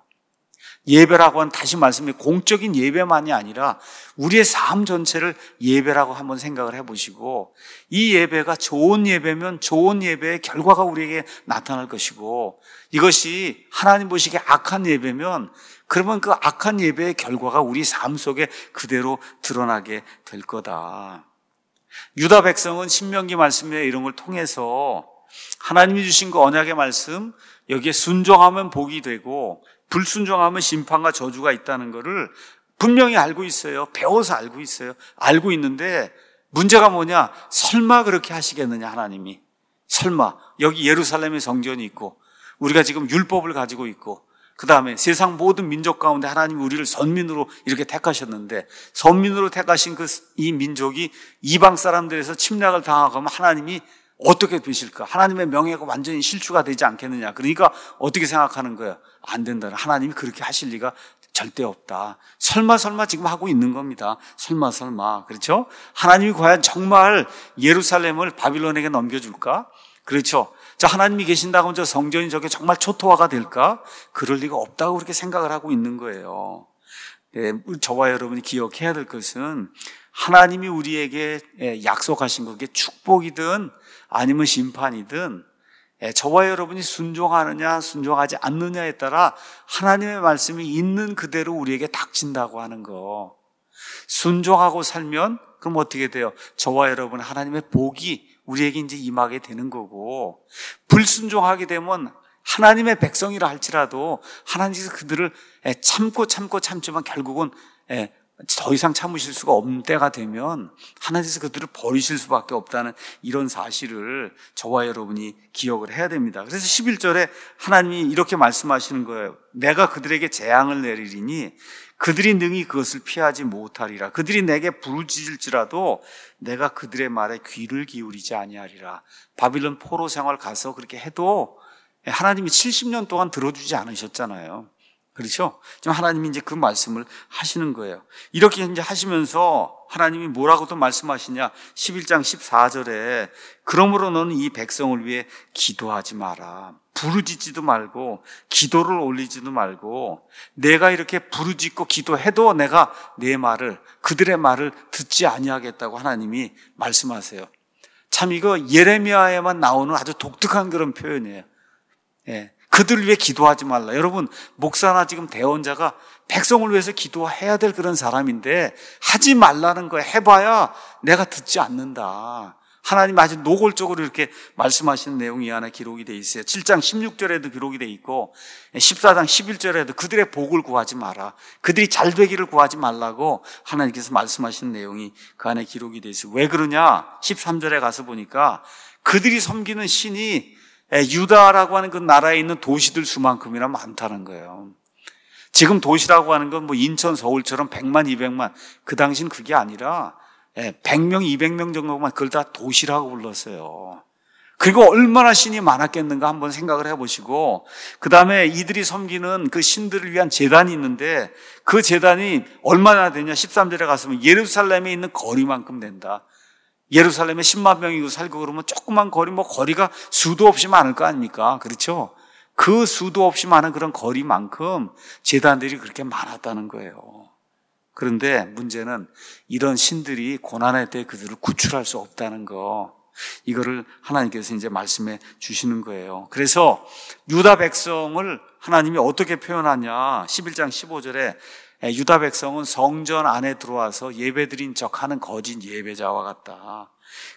예배라고 하는, 다시 말씀해, 공적인 예배만이 아니라 우리의 삶 전체를 예배라고 한번 생각을 해보시고, 이 예배가 좋은 예배면 좋은 예배의 결과가 우리에게 나타날 것이고, 이것이 하나님 보시기에 악한 예배면 그러면 그 악한 예배의 결과가 우리 삶 속에 그대로 드러나게 될 거다. 유다 백성은 신명기 말씀에 이런 걸 통해서 하나님이 주신 그 언약의 말씀, 여기에 순종하면 복이 되고 불순종하면 심판과 저주가 있다는 것을 분명히 알고 있어요. 배워서 알고 있어요. 알고 있는데 문제가 뭐냐? 설마 그렇게 하시겠느냐, 하나님이. 설마 여기 예루살렘에 성전이 있고 우리가 지금 율법을 가지고 있고 그 다음에 세상 모든 민족 가운데 하나님이 우리를 선민으로 이렇게 택하셨는데, 선민으로 택하신 그 이 민족이 이방 사람들에서 침략을 당하고 하면 하나님이 어떻게 되실까? 하나님의 명예가 완전히 실추가 되지 않겠느냐? 그러니까 어떻게 생각하는 거예요? 안 된다. 하나님이 그렇게 하실 리가 절대 없다. 설마 설마 지금 하고 있는 겁니다. 설마 설마. 그렇죠? 하나님이 과연 정말 예루살렘을 바빌론에게 넘겨줄까? 그렇죠? 자, 하나님이 계신다고 하면 저 성전이 저게 정말 초토화가 될까? 그럴 리가 없다고 그렇게 생각을 하고 있는 거예요. 네, 저와 여러분이 기억해야 될 것은 하나님이 우리에게 약속하신 것이 축복이든 아니면 심판이든 저와 여러분이 순종하느냐 순종하지 않느냐에 따라 하나님의 말씀이 있는 그대로 우리에게 닥친다고 하는 거. 순종하고 살면 그럼 어떻게 돼요? 저와 여러분 하나님의 복이 우리에게 이제 임하게 되는 거고, 불순종하게 되면 하나님의 백성이라 할지라도 하나님께서 그들을 참고 참고 참지만 결국은 더 이상 참으실 수가 없는 때가 되면 하나님께서 그들을 버리실 수밖에 없다는 이런 사실을 저와 여러분이 기억을 해야 됩니다. 그래서 십일 절에 하나님이 이렇게 말씀하시는 거예요. 내가 그들에게 재앙을 내리리니 그들이 능히 그것을 피하지 못하리라. 그들이 내게 부르짖을지라도 내가 그들의 말에 귀를 기울이지 아니하리라. 바빌론 포로 생활 가서 그렇게 해도 하나님이 칠십 년 동안 들어주지 않으셨잖아요. 그렇죠? 지금 하나님이 이제 그 말씀을 하시는 거예요. 이렇게 이제 하시면서 하나님이 뭐라고 또 말씀하시냐? 십일 장 십사 절에 그러므로 너는 이 백성을 위해 기도하지 마라. 부르짖지도 말고 기도를 올리지도 말고 내가 이렇게 부르짖고 기도해도 내가 내 말을 그들의 말을 듣지 아니하겠다고 하나님이 말씀하세요. 참 이거 예레미야에만 나오는 아주 독특한 그런 표현이에요. 예. 그들을 위해 기도하지 말라. 여러분, 목사나 지금 대원자가 백성을 위해서 기도해야 될 그런 사람인데 하지 말라는 거 해봐야 내가 듣지 않는다. 하나님 아주 노골적으로 이렇게 말씀하시는 내용이 이 안에 기록이 돼 있어요. 칠 장 십육 절에도 기록이 돼 있고 십사 장 십일 절에도 그들의 복을 구하지 마라. 그들이 잘 되기를 구하지 말라고 하나님께서 말씀하시는 내용이 그 안에 기록이 돼 있어요. 왜 그러냐? 십삼 절에 가서 보니까 그들이 섬기는 신이 유다라고 하는 그 나라에 있는 도시들 수만큼이나 많다는 거예요. 지금 도시라고 하는 건 뭐 인천, 서울처럼 백만, 이백만, 그 당시는 그게 아니라 백 명, 이백 명 정도만 그걸 다 도시라고 불렀어요. 그리고 얼마나 신이 많았겠는가 한번 생각을 해보시고, 그 다음에 이들이 섬기는 그 신들을 위한 제단이 있는데 그 제단이 얼마나 되냐? 십삼 절에 가서면 예루살렘에 있는 거리만큼 된다. 예루살렘에 십만 명이고 살고 그러면 조그만 거리, 뭐 거리가 수도 없이 많을 거 아닙니까? 그렇죠? 그 수도 없이 많은 그런 거리만큼 제단들이 그렇게 많았다는 거예요. 그런데 문제는 이런 신들이 고난의 때 그들을 구출할 수 없다는 거, 이거를 하나님께서 이제 말씀해 주시는 거예요. 그래서 유다 백성을 하나님이 어떻게 표현하냐? 십일 장 십오 절에 유다 백성은 성전 안에 들어와서 예배드린 척하는 거짓 예배자와 같다.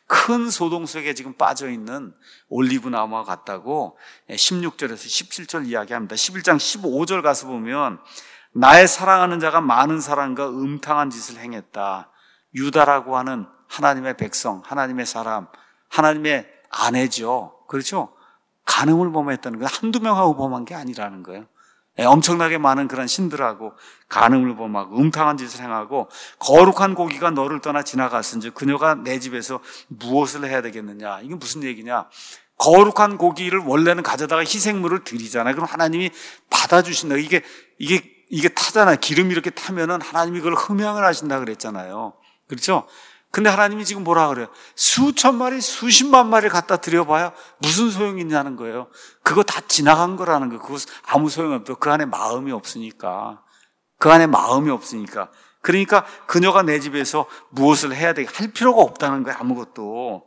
큰 소동 속에 지금 빠져있는 올리브 나무와 같다고 십육 절에서 십칠 절 이야기합니다. 십일 장 십오 절 가서 보면 나의 사랑하는 자가 많은 사람과 음탕한 짓을 행했다. 유다라고 하는 하나님의 백성, 하나님의 사람, 하나님의 아내죠. 그렇죠? 간음을 범했다는 거예요. 한두 명하고 범한 게 아니라는 거예요. 엄청나게 많은 그런 신들하고 간음을 범하고 음탕한 짓을 행하고 거룩한 고기가 너를 떠나 지나갔은즉 그녀가 내 집에서 무엇을 해야 되겠느냐. 이게 무슨 얘기냐? 거룩한 고기를 원래는 가져다가 희생물을 드리잖아요. 그럼 하나님이 받아주신다. 이게 이게 이게 타잖아요. 기름이 이렇게 타면은 하나님이 그걸 흠양을 하신다 그랬잖아요. 그렇죠? 근데 하나님이 지금 뭐라 그래요? 수천 마리, 수십만 마리를 갖다 드려봐야 무슨 소용이 있냐는 거예요. 그거 다 지나간 거라는 거예요. 그거 아무 소용이 없어. 그 안에 마음이 없으니까. 그 안에 마음이 없으니까. 그러니까 그녀가 내 집에서 무엇을 해야 되게 할 필요가 없다는 거예요. 아무것도.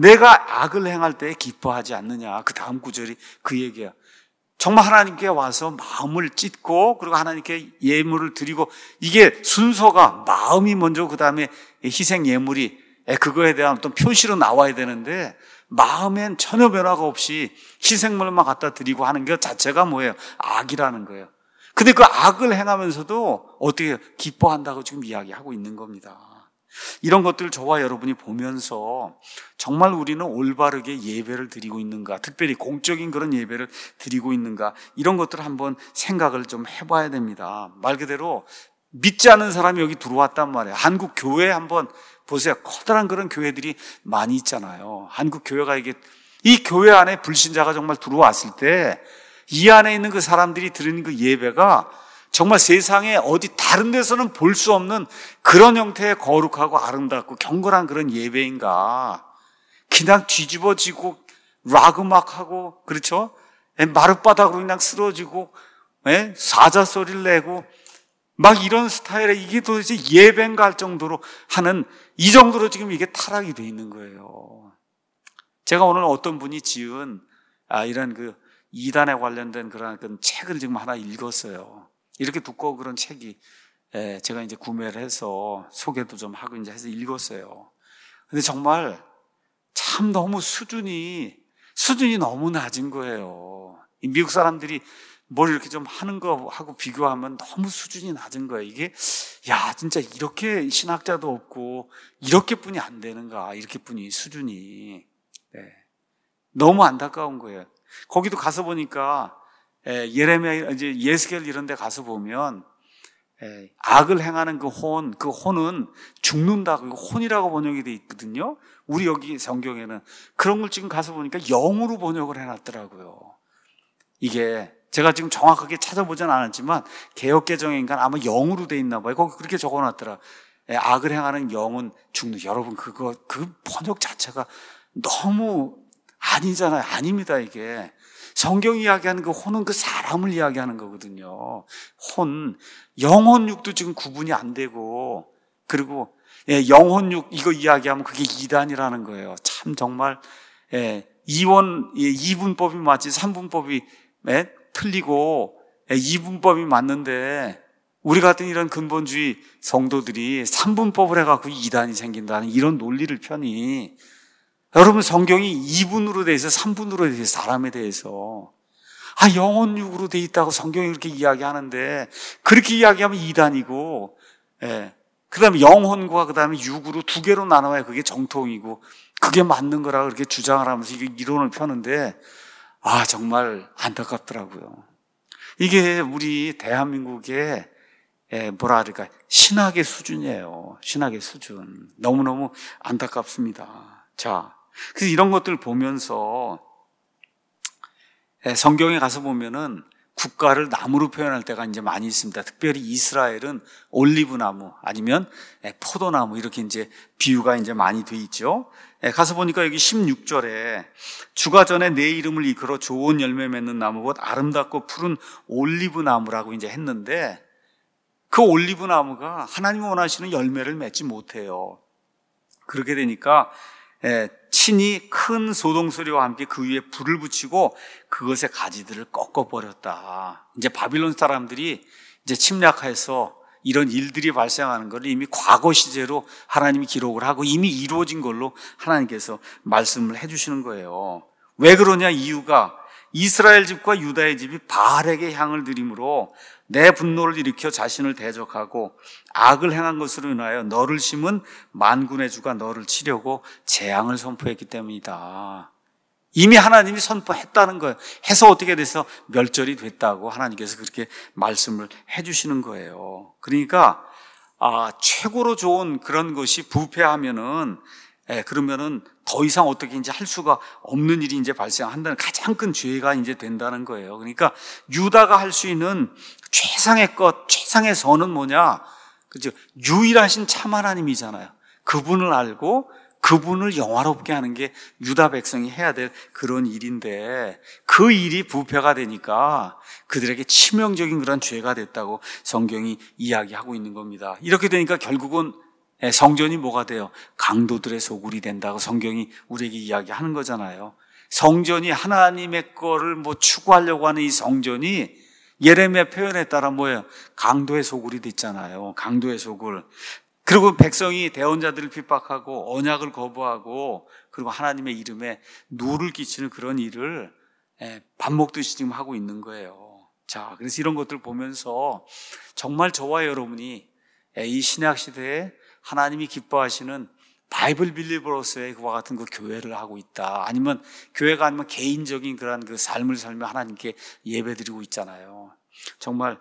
내가 악을 행할 때 기뻐하지 않느냐. 그 다음 구절이 그 얘기야. 정말 하나님께 와서 마음을 찢고 그리고 하나님께 예물을 드리고, 이게 순서가 마음이 먼저 그 다음에 희생 예물이 그거에 대한 어떤 표시로 나와야 되는데 마음엔 전혀 변화가 없이 희생물만 갖다 드리고 하는 것 자체가 뭐예요? 악이라는 거예요. 근데 그 악을 행하면서도 어떻게 기뻐한다고 지금 이야기하고 있는 겁니다. 이런 것들을 저와 여러분이 보면서 정말 우리는 올바르게 예배를 드리고 있는가, 특별히 공적인 그런 예배를 드리고 있는가, 이런 것들을 한번 생각을 좀 해봐야 됩니다. 말 그대로 믿지 않는 사람이 여기 들어왔단 말이에요. 한국 교회 한번 보세요. 커다란 그런 교회들이 많이 있잖아요. 한국 교회가 이게, 이 교회 안에 불신자가 정말 들어왔을 때 이 안에 있는 그 사람들이 드리는 그 예배가 정말 세상에 어디 다른 데서는 볼 수 없는 그런 형태의 거룩하고 아름답고 경건한 그런 예배인가? 그냥 뒤집어지고 락 음악하고, 그렇죠? 마룻바닥으로 그냥 쓰러지고 사자 소리를 내고 막 이런 스타일의, 이게 도대체 예배인가 할 정도로 하는, 이 정도로 지금 이게 타락이 돼 있는 거예요. 제가 오늘 어떤 분이 지은 아, 이런 그 이단에 관련된 그런 그 책을 지금 하나 읽었어요. 이렇게 두꺼운 그런 책이, 예, 제가 이제 구매를 해서 소개도 좀 하고 이제 해서 읽었어요. 근데 정말 참 너무 수준이, 수준이 너무 낮은 거예요. 이 미국 사람들이 뭘 이렇게 좀 하는 거하고 비교하면 너무 수준이 낮은 거예요. 이게, 야, 진짜 이렇게 신학자도 없고, 이렇게뿐이 안 되는가, 이렇게뿐이 수준이. 네. 너무 안타까운 거예요. 거기도 가서 보니까, 예, 예레미야, 이제 예스겔 이런 데 가서 보면, 예, 악을 행하는 그 혼, 그 혼은 죽는다. 그 혼이라고 번역이 돼 있거든요. 우리 여기 성경에는. 그런 걸 지금 가서 보니까 영으로 번역을 해놨더라고요. 이게, 제가 지금 정확하게 찾아보진 않았지만, 개역개정인가 아마 영으로 돼 있나 봐요. 거기 그렇게 적어놨더라. 예, 악을 행하는 영은 죽는. 여러분, 그거, 그 번역 자체가 너무 아니잖아요. 아닙니다, 이게. 성경이 이야기하는 그 혼은 그 사람을 이야기하는 거거든요. 혼, 영혼육도 지금 구분이 안 되고, 그리고 예, 영혼육 이거 이야기하면 그게 이단이라는 거예요. 참 정말 예, 이원 예, 이분법이 맞지 삼분법이 예, 틀리고 예, 이분법이 맞는데 우리 같은 이런 근본주의 성도들이 삼분법을 해갖고 이단이 생긴다는 이런 논리를 펴니, 여러분 성경이 이분으로 돼 있어 삼분으로 돼 있어 사람에 대해서. 아, 영혼육으로 돼 있다고 성경이 그렇게 이야기하는데 그렇게 이야기하면 이단이고, 예. 그 다음에 영혼과 그 다음에 육으로 두 개로 나눠야 그게 정통이고 그게 맞는 거라고 그렇게 주장을 하면서 이게 이론을 펴는데, 아, 정말 안타깝더라고요. 이게 우리 대한민국의 예, 뭐라 그럴까, 신학의 수준이에요. 신학의 수준. 너무너무 안타깝습니다. 자, 그래서 이런 것들 보면서 예, 성경에 가서 보면은 국가를 나무로 표현할 때가 이제 많이 있습니다. 특별히 이스라엘은 올리브 나무 아니면 포도나무 이렇게 이제 비유가 이제 많이 돼 있죠. 가서 보니까 여기 십육 절에 주가 전에 내 이름을 이끌어 좋은 열매 맺는 나무 곧 아름답고 푸른 올리브 나무라고 이제 했는데, 그 올리브 나무가 하나님이 원하시는 열매를 맺지 못해요. 그렇게 되니까 예, 친히 큰 소동소리와 함께 그 위에 불을 붙이고 그것의 가지들을 꺾어버렸다. 이제 바빌론 사람들이 이제 침략해서 이런 일들이 발생하는 걸 이미 과거 시제로 하나님이 기록을 하고 이미 이루어진 걸로 하나님께서 말씀을 해주시는 거예요. 왜 그러냐, 이유가 이스라엘 집과 유다의 집이 바알에게 향을 들이므로 내 분노를 일으켜 자신을 대적하고 악을 행한 것으로 인하여 너를 심은 만군의 주가 너를 치려고 재앙을 선포했기 때문이다. 이미 하나님이 선포했다는 거예요. 해서 어떻게 돼서 멸절이 됐다고 하나님께서 그렇게 말씀을 해주시는 거예요. 그러니까 아, 최고로 좋은 그런 것이 부패하면은 예, 그러면은 더 이상 어떻게 이제 할 수가 없는 일이 이제 발생한다는 가장 큰 죄가 이제 된다는 거예요. 그러니까 유다가 할 수 있는 최상의 것, 최상의 선은 뭐냐? 그죠? 유일하신 참 하나님이잖아요. 그분을 알고 그분을 영화롭게 하는 게 유다 백성이 해야 될 그런 일인데, 그 일이 부패가 되니까 그들에게 치명적인 그런 죄가 됐다고 성경이 이야기하고 있는 겁니다. 이렇게 되니까 결국은 성전이 뭐가 돼요? 강도들의 소굴이 된다고 성경이 우리에게 이야기하는 거잖아요. 성전이 하나님의 거를 뭐 추구하려고 하는 이 성전이 예레미야 표현에 따라 뭐예요? 강도의 소굴이 됐잖아요. 강도의 소굴. 그리고 백성이 대언자들을 핍박하고 언약을 거부하고 그리고 하나님의 이름에 누를 끼치는 그런 일을 밥 먹듯이 지금 하고 있는 거예요. 자, 그래서 이런 것들 보면서 정말 저와 여러분이 이 신약 시대에 하나님이 기뻐하시는 바이블 빌리버로서의 그와 같은 그 교회를 하고 있다. 아니면 교회가 아니면 개인적인 그런 그 삶을 살며 하나님께 예배드리고 있잖아요. 정말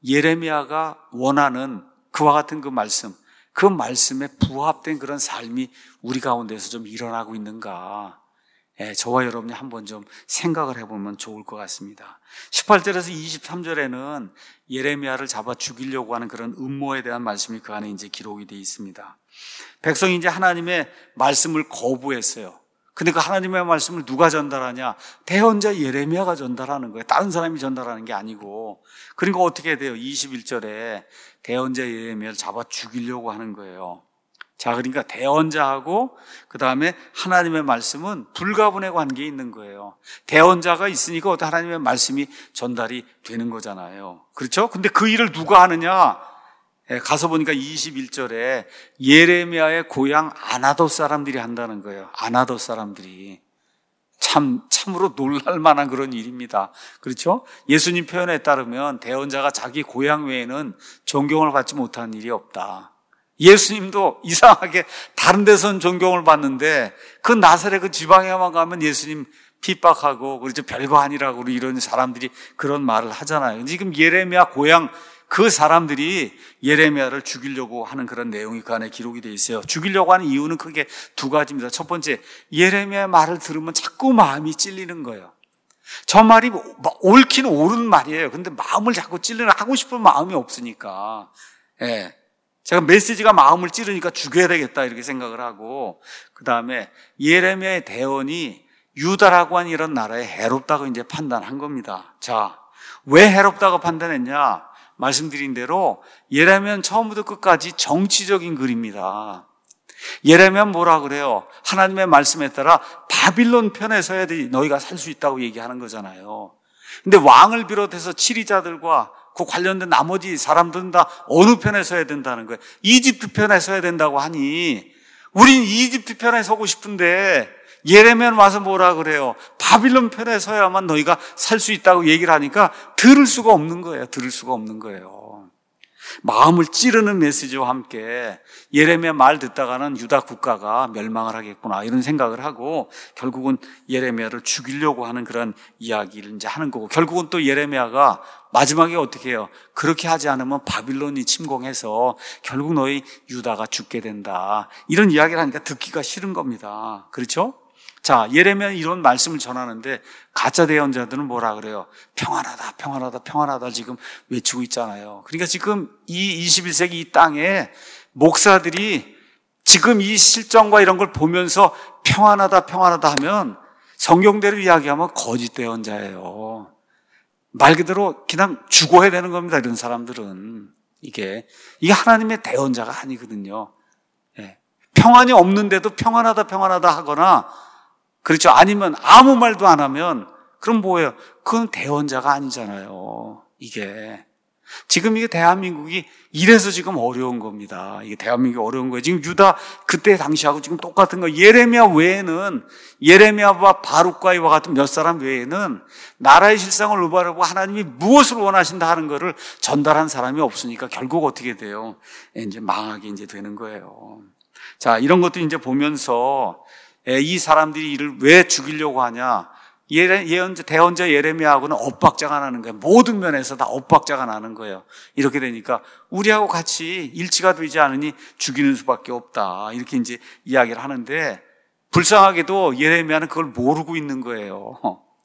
예레미야가 원하는 그와 같은 그 말씀, 그 말씀에 부합된 그런 삶이 우리 가운데서 좀 일어나고 있는가? 예, 저와 여러분이 한번 좀 생각을 해보면 좋을 것 같습니다. 십팔 절에서 이십삼 절에는 예레미야를 잡아 죽이려고 하는 그런 음모에 대한 말씀이 그 안에 이제 기록이 되어 있습니다. 백성이 이제 하나님의 말씀을 거부했어요. 근데 그 하나님의 말씀을 누가 전달하냐? 대언자 예레미야가 전달하는 거예요. 다른 사람이 전달하는 게 아니고. 그러니까 어떻게 돼요? 이십일 절에 대언자 예레미야를 잡아 죽이려고 하는 거예요. 자, 그러니까 대언자하고 그 다음에 하나님의 말씀은 불가분의 관계에 있는 거예요. 대언자가 있으니까 어떤 하나님의 말씀이 전달이 되는 거잖아요. 그렇죠? 근데 그 일을 누가 하느냐? 가서 보니까 이십일 절에 예레미야의 고향 아나돗 사람들이 한다는 거예요. 아나돗 사람들이. 참, 참으로 놀랄 만한 그런 일입니다. 그렇죠? 예수님 표현에 따르면 대언자가 자기 고향 외에는 존경을 받지 못하는 일이 없다. 예수님도 이상하게 다른 데서는 존경을 받는데 그 나사렛 그 지방에만 가면 예수님 핍박하고 그렇죠, 별거 아니라고 이런 사람들이 그런 말을 하잖아요. 지금 예레미야 고향 그 사람들이 예레미야를 죽이려고 하는 그런 내용이 그 안에 기록이 되어 있어요. 죽이려고 하는 이유는 크게 두 가지입니다. 첫 번째, 예레미야의 말을 들으면 자꾸 마음이 찔리는 거예요. 저 말이 옳긴 옳은 말이에요. 근데 마음을 자꾸 찔리는, 하고 싶은 마음이 없으니까. 예. 제가 메시지가 마음을 찌르니까 죽여야 되겠다 이렇게 생각을 하고, 그 다음에 예레미야의 대언이 유다라고 하는 이런 나라에 해롭다고 이제 판단한 겁니다. 자, 왜 해롭다고 판단했냐? 말씀드린 대로 예레미야는 처음부터 끝까지 정치적인 글입니다. 예레미야는 뭐라 그래요? 하나님의 말씀에 따라 바빌론 편에 서야 너희가 살 수 있다고 얘기하는 거잖아요. 근데 왕을 비롯해서 치리자들과 그 관련된 나머지 사람들은 다 어느 편에 서야 된다는 거예요. 이집트 편에 서야 된다고 하니 우린 이집트 편에 서고 싶은데 예레미야는 와서 뭐라 그래요? 바빌론 편에 서야만 너희가 살 수 있다고 얘기를 하니까 들을 수가 없는 거예요. 들을 수가 없는 거예요. 마음을 찌르는 메시지와 함께 예레미야 말 듣다가는 유다 국가가 멸망을 하겠구나 이런 생각을 하고 결국은 예레미야를 죽이려고 하는 그런 이야기를 이제 하는 거고, 결국은 또 예레미야가 마지막에 어떻게 해요? 그렇게 하지 않으면 바빌론이 침공해서 결국 너희 유다가 죽게 된다 이런 이야기를 하니까 듣기가 싫은 겁니다. 그렇죠? 자, 예레미야는 이런 말씀을 전하는데 가짜 대언자들은 뭐라 그래요? 평안하다, 평안하다, 평안하다 지금 외치고 있잖아요. 그러니까 지금 이 이십일 세기 이 땅에 목사들이 지금 이 실정과 이런 걸 보면서 평안하다, 평안하다 하면 성경대로 이야기하면 거짓 대언자예요. 말 그대로 그냥 죽어야 되는 겁니다. 이런 사람들은. 이게, 이게 하나님의 대언자가 아니거든요. 예. 평안이 없는데도 평안하다, 평안하다 하거나 그렇죠. 아니면 아무 말도 안 하면 그럼 뭐예요? 그건 대언자가 아니잖아요. 이게 지금 이게 대한민국이 이래서 지금 어려운 겁니다. 이게 대한민국이 어려운 거예요. 지금 유다 그때 당시하고 지금 똑같은 거. 예레미야 외에는 예레미야와 바룩과 이와 같은 몇 사람 외에는 나라의 실상을 누바르고 하나님이 무엇을 원하신다 하는 것을 전달한 사람이 없으니까 결국 어떻게 돼요? 이제 망하게 이제 되는 거예요. 자, 이런 것도 이제 보면서 이 사람들이 이를 왜 죽이려고 하냐? 예레, 예언자, 대언자 예레미야하고는 엇박자가 나는 거예요. 모든 면에서 다 엇박자가 나는 거예요. 이렇게 되니까 우리하고 같이 일치가 되지 않으니 죽이는 수밖에 없다. 이렇게 이제 이야기를 하는데 불쌍하게도 예레미야는 그걸 모르고 있는 거예요.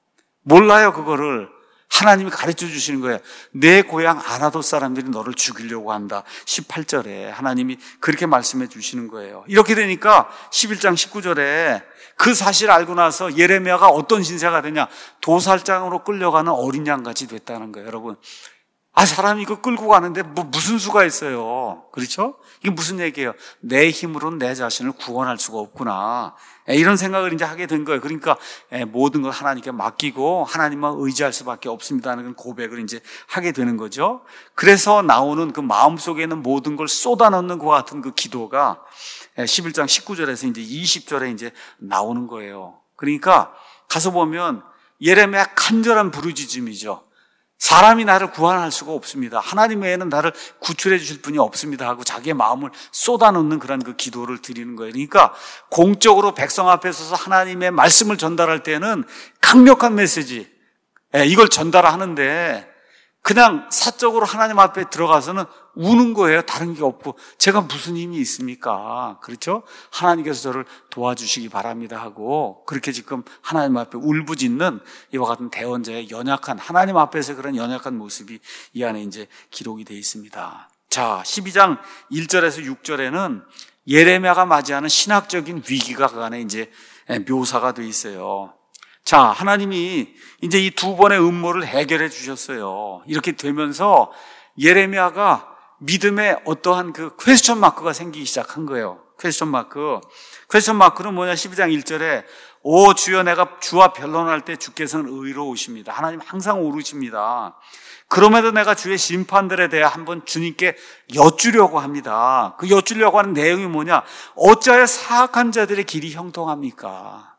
몰라요, 그거를. 하나님이 가르쳐 주시는 거예요. 내 고향 아나돗 사람들이 너를 죽이려고 한다. 십팔 절에 하나님이 그렇게 말씀해 주시는 거예요. 이렇게 되니까 십일 장 십구 절에 그 사실을 알고 나서 예레미야가 어떤 신세가 되냐? 도살장으로 끌려가는 어린 양같이 됐다는 거예요. 여러분, 아, 사람이 이거 끌고 가는데 뭐 무슨 수가 있어요. 그렇죠? 이게 무슨 얘기예요? 내 힘으로는 내 자신을 구원할 수가 없구나. 이런 생각을 이제 하게 된 거예요. 그러니까 모든 걸 하나님께 맡기고 하나님만 의지할 수밖에 없습니다 하는 고백을 이제 하게 되는 거죠. 그래서 나오는 그 마음속에 있는 모든 걸 쏟아넣는 것 같은 그 기도가 십일 장 십구 절에서 이제 이십 절에 이제 나오는 거예요. 그러니까 가서 보면 예레미야 간절한 부르짖음이죠. 사람이 나를 구원할 수가 없습니다. 하나님 외에는 나를 구출해 주실 분이 없습니다 하고 자기의 마음을 쏟아놓는 그런 그 기도를 드리는 거예요. 그러니까 공적으로 백성 앞에 서서 하나님의 말씀을 전달할 때는 강력한 메시지, 이걸 전달하는데 그냥 사적으로 하나님 앞에 들어가서는 우는 거예요. 다른 게 없고 제가 무슨 힘이 있습니까? 그렇죠? 하나님께서 저를 도와주시기 바랍니다 하고 그렇게 지금 하나님 앞에 울부짖는 이와 같은 대언자의 연약한, 하나님 앞에서 그런 연약한 모습이 이 안에 이제 기록이 되어 있습니다. 자, 십이 장 일 절에서 육 절에는 예레미야가 맞이하는 신학적인 위기가 그 안에 이제 묘사가 되어 있어요. 자, 하나님이 이제 이 두 번의 음모를 해결해 주셨어요. 이렇게 되면서 예레미야가 믿음의 어떠한 그 퀘스천 마크가 생기기 시작한 거예요. 퀘스천 마크. 퀘스천 마크는 뭐냐? 십이 장 일 절에 오 주여 내가 주와 변론할 때 주께서는 의로우십니다. 하나님 항상 옳으십니다. 그럼에도 내가 주의 심판들에 대해 한번 주님께 여쭈려고 합니다. 그 여쭈려고 하는 내용이 뭐냐? 어찌하여 사악한 자들의 길이 형통합니까?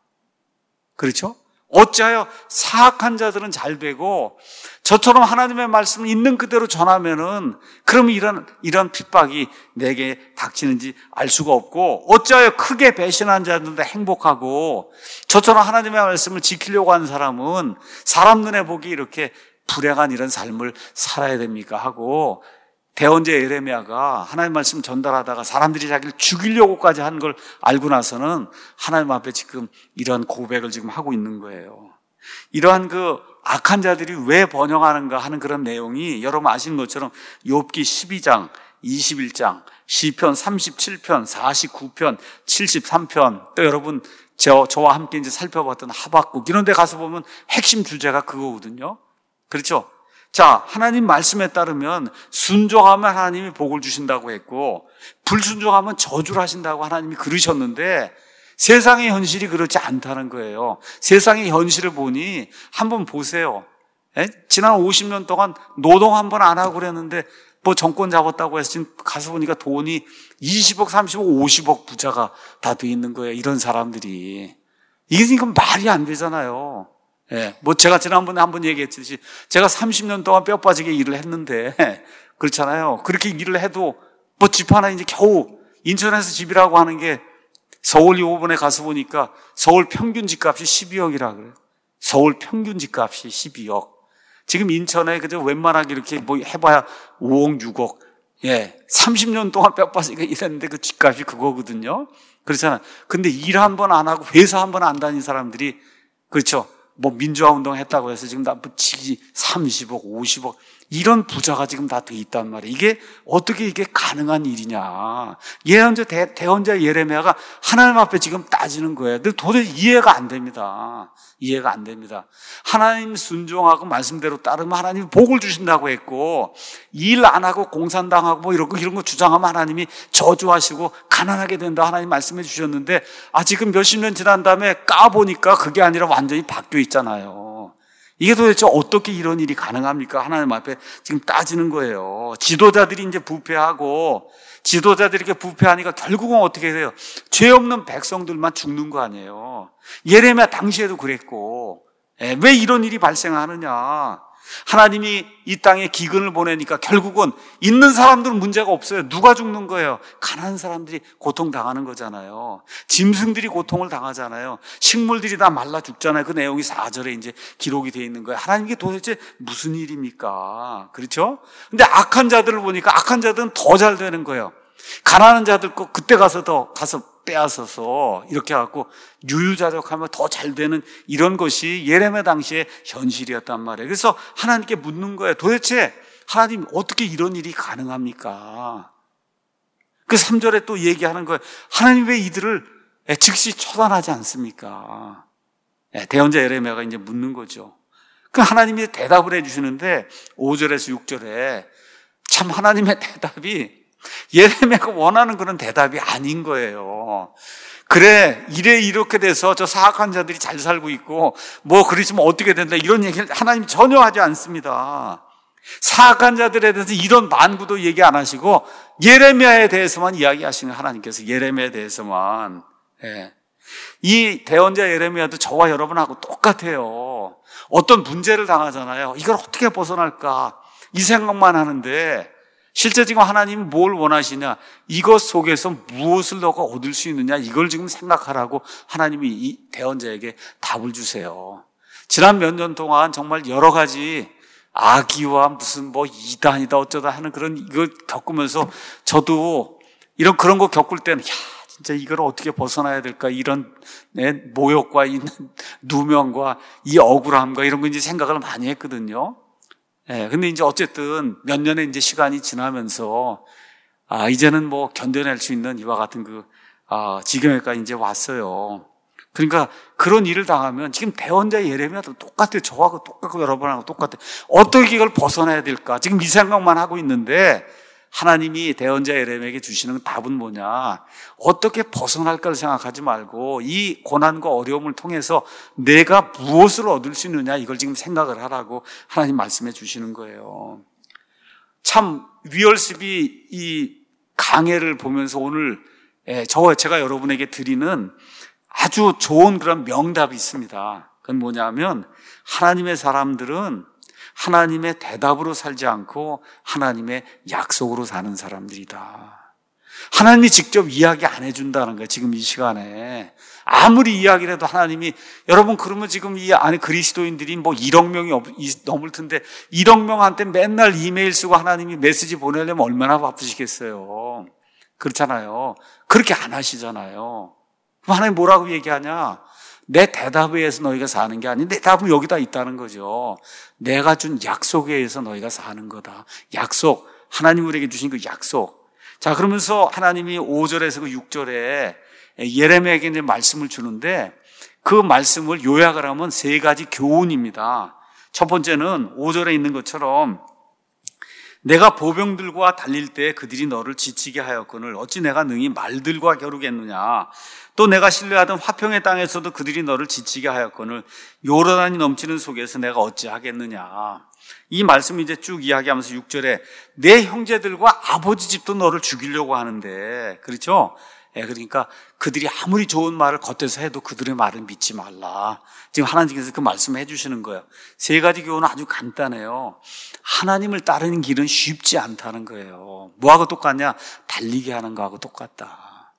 그렇죠? 어찌하여 사악한 자들은 잘 되고 저처럼 하나님의 말씀을 있는 그대로 전하면은 그러면 이런 이런 핍박이 내게 닥치는지 알 수가 없고 어찌하여 크게 배신한 자들도 행복하고 저처럼 하나님의 말씀을 지키려고 하는 사람은 사람 눈에 보기 이렇게 불행한 이런 삶을 살아야 됩니까 하고 대언자 예레미야가 하나님 말씀 전달하다가 사람들이 자기를 죽이려고까지 한 걸 알고 나서는 하나님 앞에 지금 이런 고백을 지금 하고 있는 거예요. 이러한 그 악한 자들이 왜 번영하는가 하는 그런 내용이 여러분 아시는 것처럼 욥기 십이 장 이십일 장, 시편 삼십칠 편, 사십구 편, 칠십삼 편, 또 여러분 저, 저와 함께 이제 살펴봤던 하박국 이런 데 가서 보면 핵심 주제가 그거거든요. 그렇죠? 자, 하나님 말씀에 따르면 순종하면 하나님이 복을 주신다고 했고 불순종하면 저주를 하신다고 하나님이 그러셨는데 세상의 현실이 그렇지 않다는 거예요. 세상의 현실을 보니 한번 보세요. 에? 지난 오십 년 동안 노동 한 번 안 하고 그랬는데 뭐 정권 잡았다고 해서 지금 가서 보니까 돈이 이십억, 삼십억, 오십억 부자가 다 돼 있는 거예요. 이런 사람들이. 이게 지금 말이 안 되잖아요. 예. 뭐 제가 지난번에 한번 얘기했듯이 제가 삼십 년 동안 뼈 빠지게 일을 했는데 그렇잖아요. 그렇게 일을 해도 뭐 집 하나 이제 겨우 인천에서 집이라고 하는 게 서울 요번에 가서 보니까 서울 평균 집값이 십이억이라 그래요. 서울 평균 집값이 십이억. 지금 인천에 그저 웬만하게 이렇게 뭐 해봐야 오억, 육억. 예. 삼십 년 동안 뼈 빠지게 일했는데 그 집값이 그거거든요. 그렇잖아요. 근데 일 한 번 안 하고 회사 한 번 안 다닌 사람들이 그렇죠. 뭐 민주화 운동 했다고 해서 지금 다 지지 삼십억, 오십억 이런 부자가 지금 다 돼 있단 말이에요. 이게 어떻게 이게 가능한 일이냐. 예언자 대, 대언자 예레미야가 하나님 앞에 지금 따지는 거예요. 근데 도저히 이해가 안 됩니다. 이해가 안 됩니다. 하나님 순종하고 말씀대로 따르면 하나님이 복을 주신다고 했고 일 안 하고 공산당하고 뭐 이런 거 이런 거 주장하면 하나님이 저주하시고 가난하게 된다 하나님 말씀해 주셨는데 아 지금 몇십 년 지난 다음에 까보니까 그게 아니라 완전히 바뀌어 있잖아요. 이게 도대체 어떻게 이런 일이 가능합니까? 하나님 앞에 지금 따지는 거예요. 지도자들이 이제 부패하고 지도자들이 이렇게 부패하니까 결국은 어떻게 돼요? 죄 없는 백성들만 죽는 거 아니에요. 예레미야 당시에도 그랬고 왜 이런 일이 발생하느냐? 하나님이 이 땅에 기근을 보내니까 결국은 있는 사람들은 문제가 없어요. 누가 죽는 거예요? 가난한 사람들이 고통당하는 거잖아요. 짐승들이 고통을 당하잖아요. 식물들이 다 말라 죽잖아요. 그 내용이 사 절에 이제 기록이 되어 있는 거예요. 하나님 이게 도대체 무슨 일입니까? 그렇죠? 근데 악한 자들을 보니까 악한 자들은 더 잘 되는 거예요. 가난한 자들 거 그때 가서 더 가서 빼앗아서 이렇게 해갖고 유유자적하면 더 잘 되는 이런 것이 예레미야 당시의 현실이었단 말이에요. 그래서 하나님께 묻는 거예요. 도대체 하나님 어떻게 이런 일이 가능합니까? 그 삼 절에 또 얘기하는 거예요. 하나님 왜 이들을 즉시 처단하지 않습니까? 대언자 예레미야가 이제 묻는 거죠. 그 하나님이 대답을 해주시는데 오 절에서 육 절에 참 하나님의 대답이 예레미야가 원하는 그런 대답이 아닌 거예요. 그래 이래 이렇게 돼서 저 사악한 자들이 잘 살고 있고 뭐 그러지면 어떻게 된다 이런 얘기를 하나님 전혀 하지 않습니다. 사악한 자들에 대해서 이런 만구도 얘기 안 하시고 예레미야에 대해서만 이야기하시는 하나님께서 예레미야에 대해서만. 예. 이 대언자 예레미야도 저와 여러분하고 똑같아요. 어떤 문제를 당하잖아요. 이걸 어떻게 벗어날까 이 생각만 하는데 실제 지금 하나님이 뭘 원하시냐, 이것 속에서 무엇을 너가 얻을 수 있느냐, 이걸 지금 생각하라고 하나님이 이 대언자에게 답을 주세요. 지난 몇 년 동안 정말 여러 가지 악의와 무슨 뭐 이단이다 어쩌다 하는 그런 이걸 겪으면서 저도 이런 그런 거 겪을 때는 야 진짜 이걸 어떻게 벗어나야 될까, 이런 네, 모욕과 이 누명과 이 억울함과 이런 거 이제 생각을 많이 했거든요. 예, 근데 이제 어쨌든 몇 년의 이제 시간이 지나면서, 아, 이제는 뭐 견뎌낼 수 있는 이와 같은 그, 아, 지경에까지 이제 왔어요. 그러니까 그런 일을 당하면 지금 대언자 예레미야도 똑같아요. 저하고 똑같고 여러분하고 똑같아요. 어떻게 이걸 벗어나야 될까? 지금 이 생각만 하고 있는데 하나님이 대언자 예레미야에게 주시는 답은 뭐냐? 어떻게 벗어날까를 생각하지 말고 이 고난과 어려움을 통해서 내가 무엇을 얻을 수 있느냐, 이걸 지금 생각을 하라고 하나님 말씀해 주시는 거예요. 참 위얼스비 이 강해를 보면서 오늘 저 제가 여러분에게 드리는 아주 좋은 그런 명답이 있습니다. 그건 뭐냐면 하나님의 사람들은 하나님의 대답으로 살지 않고 하나님의 약속으로 사는 사람들이다. 하나님이 직접 이야기 안 해준다는 거예요. 지금 이 시간에 아무리 이야기를 해도 하나님이, 여러분 그러면 지금 이 안에 그리스도인들이 뭐 일억 명이 넘을 텐데 일억 명한테 맨날 이메일 쓰고 하나님이 메시지 보내려면 얼마나 바쁘시겠어요. 그렇잖아요. 그렇게 안 하시잖아요. 그럼 하나님 뭐라고 얘기하냐? 내 대답에 의해서 너희가 사는 게 아닌데 내 답은 여기다 있다는 거죠. 내가 준 약속에 의해서 너희가 사는 거다. 약속, 하나님 우리에게 주신 그 약속. 자, 그러면서 하나님이 오 절에서 그 육 절에 예레미야에게 이제 말씀을 주는데 그 말씀을 요약을 하면 세 가지 교훈입니다. 첫 번째는 오 절에 있는 것처럼 내가 보병들과 달릴 때 그들이 너를 지치게 하였거늘 어찌 내가 능히 말들과 겨루겠느냐. 또 내가 신뢰하던 화평의 땅에서도 그들이 너를 지치게 하였거늘 요르단이 넘치는 속에서 내가 어찌 하겠느냐. 이 말씀을 이제 쭉 이야기하면서 육 절에 내 형제들과 아버지 집도 너를 죽이려고 하는데, 그렇죠? 예, 그러니까 그들이 아무리 좋은 말을 겉에서 해도 그들의 말을 믿지 말라. 지금 하나님께서 그 말씀을 해주시는 거예요. 세 가지 교훈은 아주 간단해요. 하나님을 따르는 길은 쉽지 않다는 거예요. 뭐하고 똑같냐? 달리게 하는 거하고 똑같다.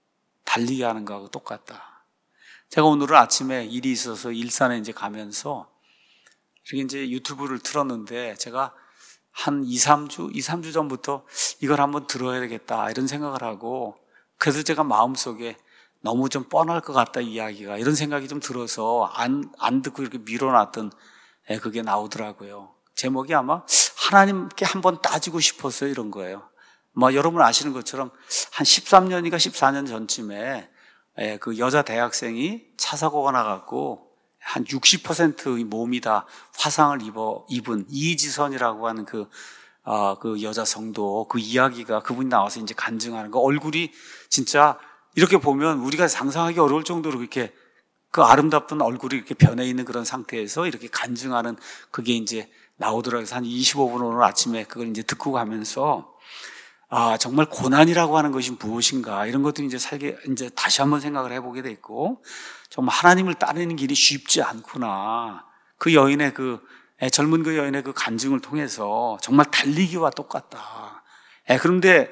달리게 하는 거하고 똑같다. 제가 오늘은 아침에 일이 있어서 일산에 이제 가면서 이렇게 이제 유튜브를 틀었는데 제가 한 이, 삼 주, 이, 삼 주 전부터 이걸 한번 들어야 되겠다 이런 생각을 하고, 그래서 제가 마음속에 너무 좀 뻔할 것 같다 이야기가, 이런 생각이 좀 들어서 안, 안 듣고 이렇게 밀어놨던 그게 나오더라고요. 제목이 아마 하나님께 한번 따지고 싶어서 이런 거예요. 뭐 여러분 아시는 것처럼 한 십삼 년인가 십사 년 전쯤에 그 여자 대학생이 차 사고가 나갖고 한 육십 퍼센트의 몸이 다 화상을 입어, 입은 이지선이라고 하는 그, 아, 그 여자 성도, 그 이야기가 그분이 나와서 이제 간증하는 거, 얼굴이 진짜 이렇게 보면 우리가 상상하기 어려울 정도로 그렇게 그 아름답던 얼굴이 이렇게 변해 있는 그런 상태에서 이렇게 간증하는 그게 이제 나오더라고요. 그래서 한 이십오 분 오늘 아침에 그걸 이제 듣고 가면서 아, 정말 고난이라고 하는 것이 무엇인가, 이런 것들이 이제 살게, 이제 다시 한번 생각을 해보게 돼 있고, 정말 하나님을 따르는 길이 쉽지 않구나. 그 여인의 그, 젊은 그 여인의 그 간증을 통해서 정말 달리기와 똑같다. 그런데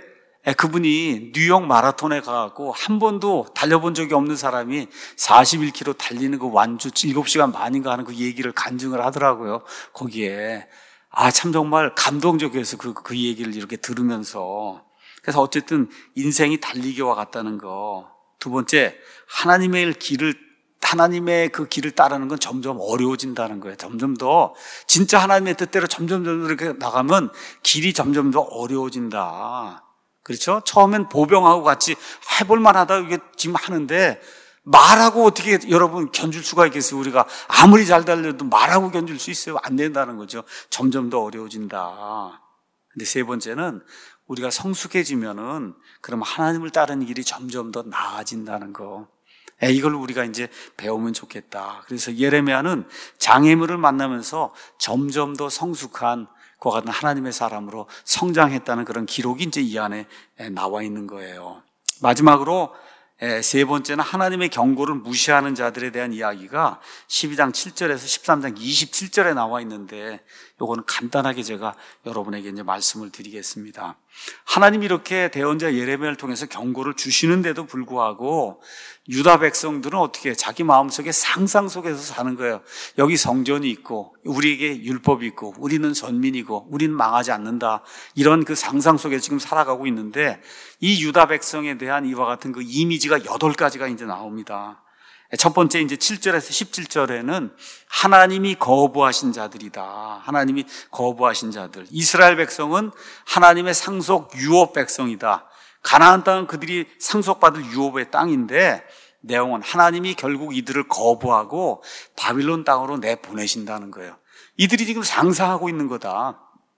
그분이 뉴욕 마라톤에 가갖고 한 번도 달려본 적이 없는 사람이 사십일 킬로미터 달리는 그 완주 일곱 시간 반인가 하는 그 얘기를 간증을 하더라고요. 거기에. 아, 참 정말 감동적이어서 그, 그 얘기를 이렇게 들으면서. 그래서 어쨌든 인생이 달리기와 같다는 거. 두 번째, 하나님의 길을, 하나님의 그 길을 따르는 건 점점 어려워진다는 거예요. 점점 더, 진짜 하나님의 뜻대로 점점 더 이렇게 나가면 길이 점점 더 어려워진다. 그렇죠? 처음엔 보병하고 같이 해볼만 하다 이게 지금 하는데, 말하고 어떻게 여러분 견줄 수가 있겠어요? 우리가 아무리 잘 달려도 말하고 견줄 수 있어요? 안 된다는 거죠. 점점 더 어려워진다. 근데 세 번째는 우리가 성숙해지면은 그럼 하나님을 따르는 길이 점점 더 나아진다는 거. 이걸 우리가 이제 배우면 좋겠다. 그래서 예레미야는 장애물을 만나면서 점점 더 성숙한 그와 같은 하나님의 사람으로 성장했다는 그런 기록이 이제 이 안에 나와 있는 거예요. 마지막으로 세 번째는 하나님의 경고를 무시하는 자들에 대한 이야기가 십이 장 칠 절에서 십삼 장 이십칠 절에 나와 있는데, 요거는 간단하게 제가 여러분에게 이제 말씀을 드리겠습니다. 하나님이 이렇게 대언자 예레미야를 통해서 경고를 주시는데도 불구하고 유다 백성들은 어떻게 자기 마음속에 상상 속에서 사는 거예요. 여기 성전이 있고 우리에게 율법이 있고 우리는 선민이고 우리는 망하지 않는다, 이런 그 상상 속에 지금 살아가고 있는데, 이 유다 백성에 대한 이와 같은 그 이미지가 여덟 가지가 이제 나옵니다. 첫 번째 이제 칠 절에서 십칠 절에는 하나님이 거부하신 자들이다. 하나님이 거부하신 자들. 이스라엘 백성은 하나님의 상속 유업 백성이다. 가나안 땅은 그들이 상속받을 유업의 땅인데, 내용은 하나님이 결국 이들을 거부하고 바빌론 땅으로 내보내신다는 거예요. 이들이 지금 상상하고 있는 거다.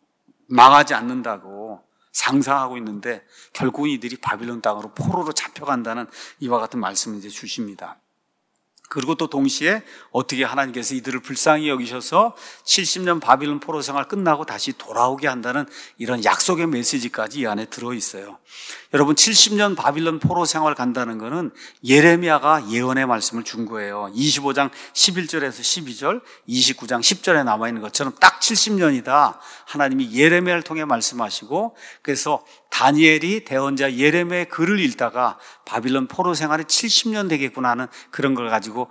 망하지 않는다고 상상하고 있는데 결국 이들이 바빌론 땅으로 포로로 잡혀간다는 이와 같은 말씀을 이제 주십니다. 그리고 또 동시에 어떻게 하나님께서 이들을 불쌍히 여기셔서 칠십 년 바빌론 포로 생활 끝나고 다시 돌아오게 한다는 이런 약속의 메시지까지 이 안에 들어있어요. 여러분, 칠십 년 바빌론 포로 생활 간다는 거는 예레미야가 예언의 말씀을 준 거예요. 이십오 장 십일 절에서 십이 절, 이십구 장 십 절에 남아 있는 것처럼 딱 칠십 년이다. 하나님이 예레미야를 통해 말씀하시고, 그래서 다니엘이 대언자 예레미야의 글을 읽다가 바빌론 포로 생활이 칠십 년 되겠구나 하는 그런 걸 가지고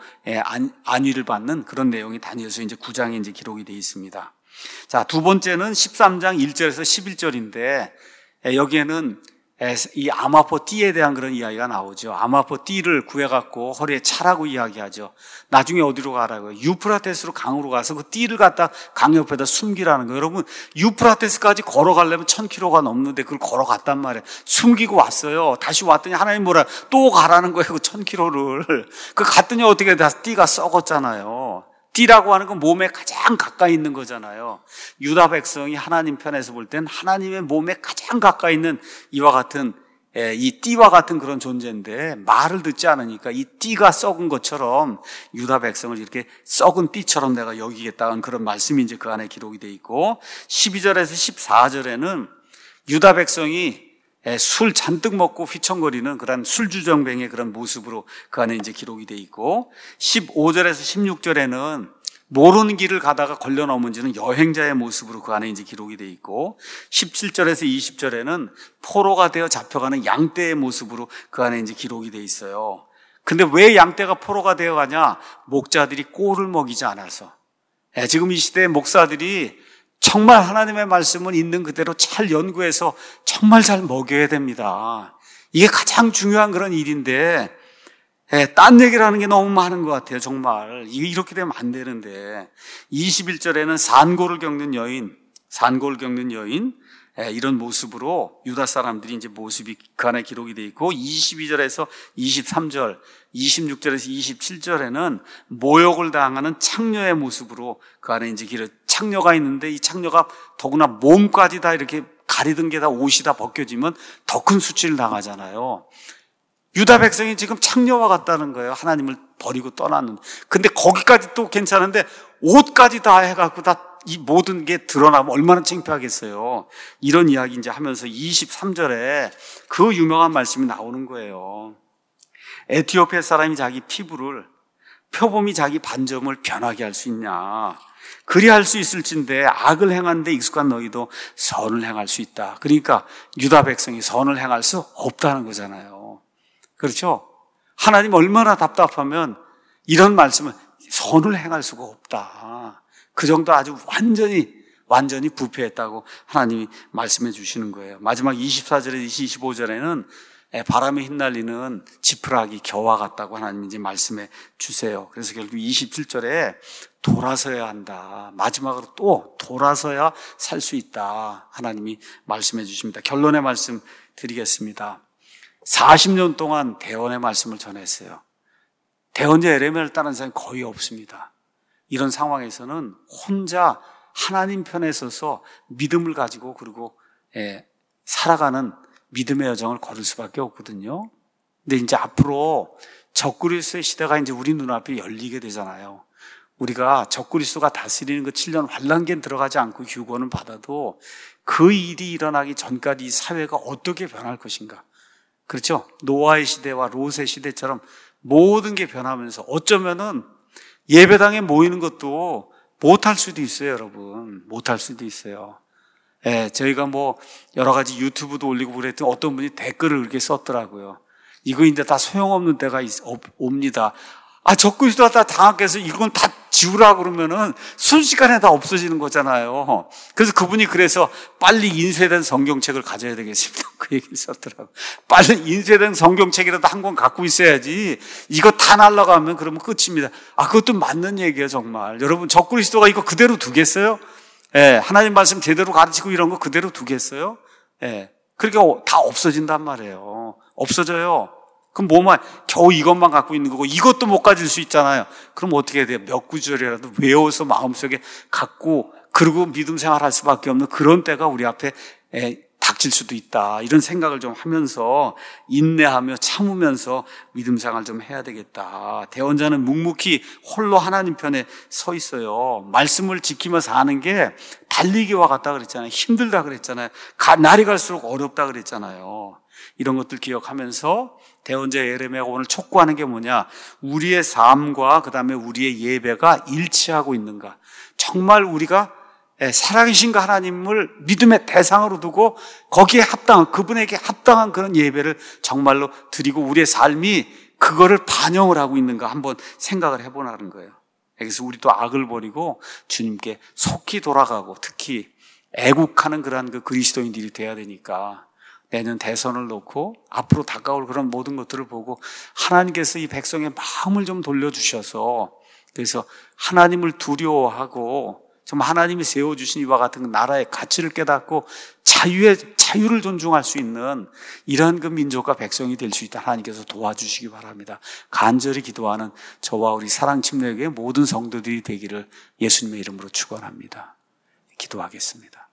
안위를 받는 그런 내용이 다니엘서 이제 구 장에 이제 기록이 되어 있습니다. 자, 두 번째는 십삼 장 일 절에서 십일 절인데, 여기에는 이 아마포 띠에 대한 그런 이야기가 나오죠. 아마포 띠를 구해갖고 허리에 차라고 이야기하죠. 나중에 어디로 가라고요? 유프라테스로 강으로 가서 그 띠를 갖다 강 옆에다 숨기라는 거예요. 여러분, 유프라테스까지 걸어가려면 천 킬로미터가 넘는데 그걸 걸어갔단 말이에요. 숨기고 왔어요. 다시 왔더니 하나님 뭐라 또 가라는 거예요. 그 천 킬로미터를. 그 갔더니 어떻게 다 띠가 썩었잖아요. 띠라고 하는 건 몸에 가장 가까이 있는 거잖아요. 유다 백성이 하나님 편에서 볼 땐 하나님의 몸에 가장 가까이 있는 이와 같은 이 띠와 같은 그런 존재인데 말을 듣지 않으니까 이 띠가 썩은 것처럼 유다 백성을 이렇게 썩은 띠처럼 내가 여기겠다는 그런 말씀이 이제 그 안에 기록이 돼 있고, 십이 절에서 십사 절에는 유다 백성이 술 잔뜩 먹고 휘청거리는 그런 술주정뱅의 그런 모습으로 그 안에 이제 기록이 돼 있고, 십오 절에서 십육 절에는 모르는 길을 가다가 걸려 넘어지는 여행자의 모습으로 그 안에 이제 기록이 돼 있고, 십칠 절에서 이십 절에는 포로가 되어 잡혀가는 양떼의 모습으로 그 안에 이제 기록이 돼 있어요. 근데 왜 양떼가 포로가 되어 가냐? 목자들이 꼴을 먹이지 않아서. 지금 이 시대의 목사들이 정말 하나님의 말씀은 있는 그대로 잘 연구해서 정말 잘 먹여야 됩니다. 이게 가장 중요한 그런 일인데, 예, 딴 얘기를 하는 게 너무 많은 것 같아요. 정말 이게 이렇게 되면 안 되는데. 이십일 절에는 산고를 겪는 여인, 산고를 겪는 여인, 예, 이런 모습으로 유다 사람들이 이제 모습이 그 안에 기록이 돼 있고, 이십이 절에서 이십삼 절, 이십육 절에서 이십칠 절에는 모욕을 당하는 창녀의 모습으로 그 안에 이제 기록, 창녀가 있는데 이 창녀가 더구나 몸까지 다 이렇게 가리던 게 다 옷이 다 벗겨지면 더 큰 수치를 당하잖아요. 유다 백성이 지금 창녀와 같다는 거예요. 하나님을 버리고 떠났는데. 근데 거기까지 또 괜찮은데 옷까지 다 해갖고 다 이 모든 게 드러나면 얼마나 창피하겠어요. 이런 이야기 이제 하면서 이십삼 절에 그 유명한 말씀이 나오는 거예요. 에티오피아 사람이 자기 피부를, 표범이 자기 반점을 변하게 할 수 있냐. 그리 할 수 있을진데 악을 행하는 데 익숙한 너희도 선을 행할 수 있다. 그러니까 유다 백성이 선을 행할 수 없다는 거잖아요. 그렇죠? 하나님 얼마나 답답하면 이런 말씀은 선을 행할 수가 없다. 그 정도 아주 완전히 완전히 부패했다고 하나님이 말씀해 주시는 거예요. 마지막 이십사 절에서 이십오 절에는 바람에 휘날리는 지푸라기 겨와 같다고 하나님이 이제 말씀해 주세요. 그래서 결국 이십칠 절에 돌아서야 한다. 마지막으로 또 돌아서야 살 수 있다. 하나님이 말씀해 주십니다. 결론의 말씀 드리겠습니다. 사십 년 동안 대언의 말씀을 전했어요. 대언자 예레미야를 따르는 사람이 거의 없습니다. 이런 상황에서는 혼자 하나님 편에 서서 믿음을 가지고 그리고 예, 살아가는 믿음의 여정을 걸을 수밖에 없거든요. 근데 이제 앞으로 적그리스도의 시대가 이제 우리 눈앞에 열리게 되잖아요. 우리가 적그리스도가 다스리는 그 칠 년 환란기엔 들어가지 않고 휴거는 받아도 그 일이 일어나기 전까지 이 사회가 어떻게 변할 것인가. 그렇죠? 노아의 시대와 롯의 시대처럼 모든 게 변하면서 어쩌면은 예배당에 모이는 것도 못할 수도 있어요, 여러분. 못할 수도 있어요. 예, 저희가 뭐 여러 가지 유튜브도 올리고 그랬더니 어떤 분이 댓글을 이렇게 썼더라고요. 이거 이제 다 소용없는 때가 있, 옵니다. 아, 적그리스도가 다 당학해서 이건 다 지우라 그러면은 순식간에 다 없어지는 거잖아요. 그래서 그분이 그래서 빨리 인쇄된 성경책을 가져야 되겠습니다. 그 얘기를 썼더라고요. 빨리 인쇄된 성경책이라도 한 권 갖고 있어야지. 이거 다 날아가면 그러면 끝입니다. 아, 그것도 맞는 얘기예요, 정말. 여러분, 적그리스도가 이거 그대로 두겠어요? 예, 하나님 말씀 제대로 가르치고 이런 거 그대로 두겠어요? 예. 그러니까 다 없어진단 말이에요. 없어져요. 그럼 뭐만, 겨우 이것만 갖고 있는 거고, 이것도 못 가질 수 있잖아요. 그럼 어떻게 해야 돼요? 몇 구절이라도 외워서 마음속에 갖고, 그리고 믿음 생활 할 수밖에 없는 그런 때가 우리 앞에 닥칠 수도 있다. 이런 생각을 좀 하면서, 인내하며 참으면서 믿음 생활 좀 해야 되겠다. 대언자는 묵묵히 홀로 하나님 편에 서 있어요. 말씀을 지키면서 사는 게 달리기와 같다 그랬잖아요. 힘들다 그랬잖아요. 가, 날이 갈수록 어렵다 그랬잖아요. 이런 것들 기억하면서 대언자 예레미야가 오늘 촉구하는 게 뭐냐? 우리의 삶과 그 다음에 우리의 예배가 일치하고 있는가? 정말 우리가 살아계신 그 하나님을 믿음의 대상으로 두고 거기에 합당한, 그분에게 합당한 그런 예배를 정말로 드리고 우리의 삶이 그거를 반영을 하고 있는가 한번 생각을 해보라는 거예요. 그래서 우리도 악을 버리고 주님께 속히 돌아가고 특히 애국하는 그러한 그 그리스도인들이 돼야 되니까 내년 대선을 놓고 앞으로 다가올 그런 모든 것들을 보고 하나님께서 이 백성의 마음을 좀 돌려주셔서, 그래서 하나님을 두려워하고 정말 하나님이 세워주신 이와 같은 나라의 가치를 깨닫고 자유의, 자유를 존중할 수 있는 이러한 그 민족과 백성이 될 수 있다. 하나님께서 도와주시기 바랍니다. 간절히 기도하는 저와 우리 사랑침례교회 모든 성도들이 되기를 예수님의 이름으로 축원합니다. 기도하겠습니다.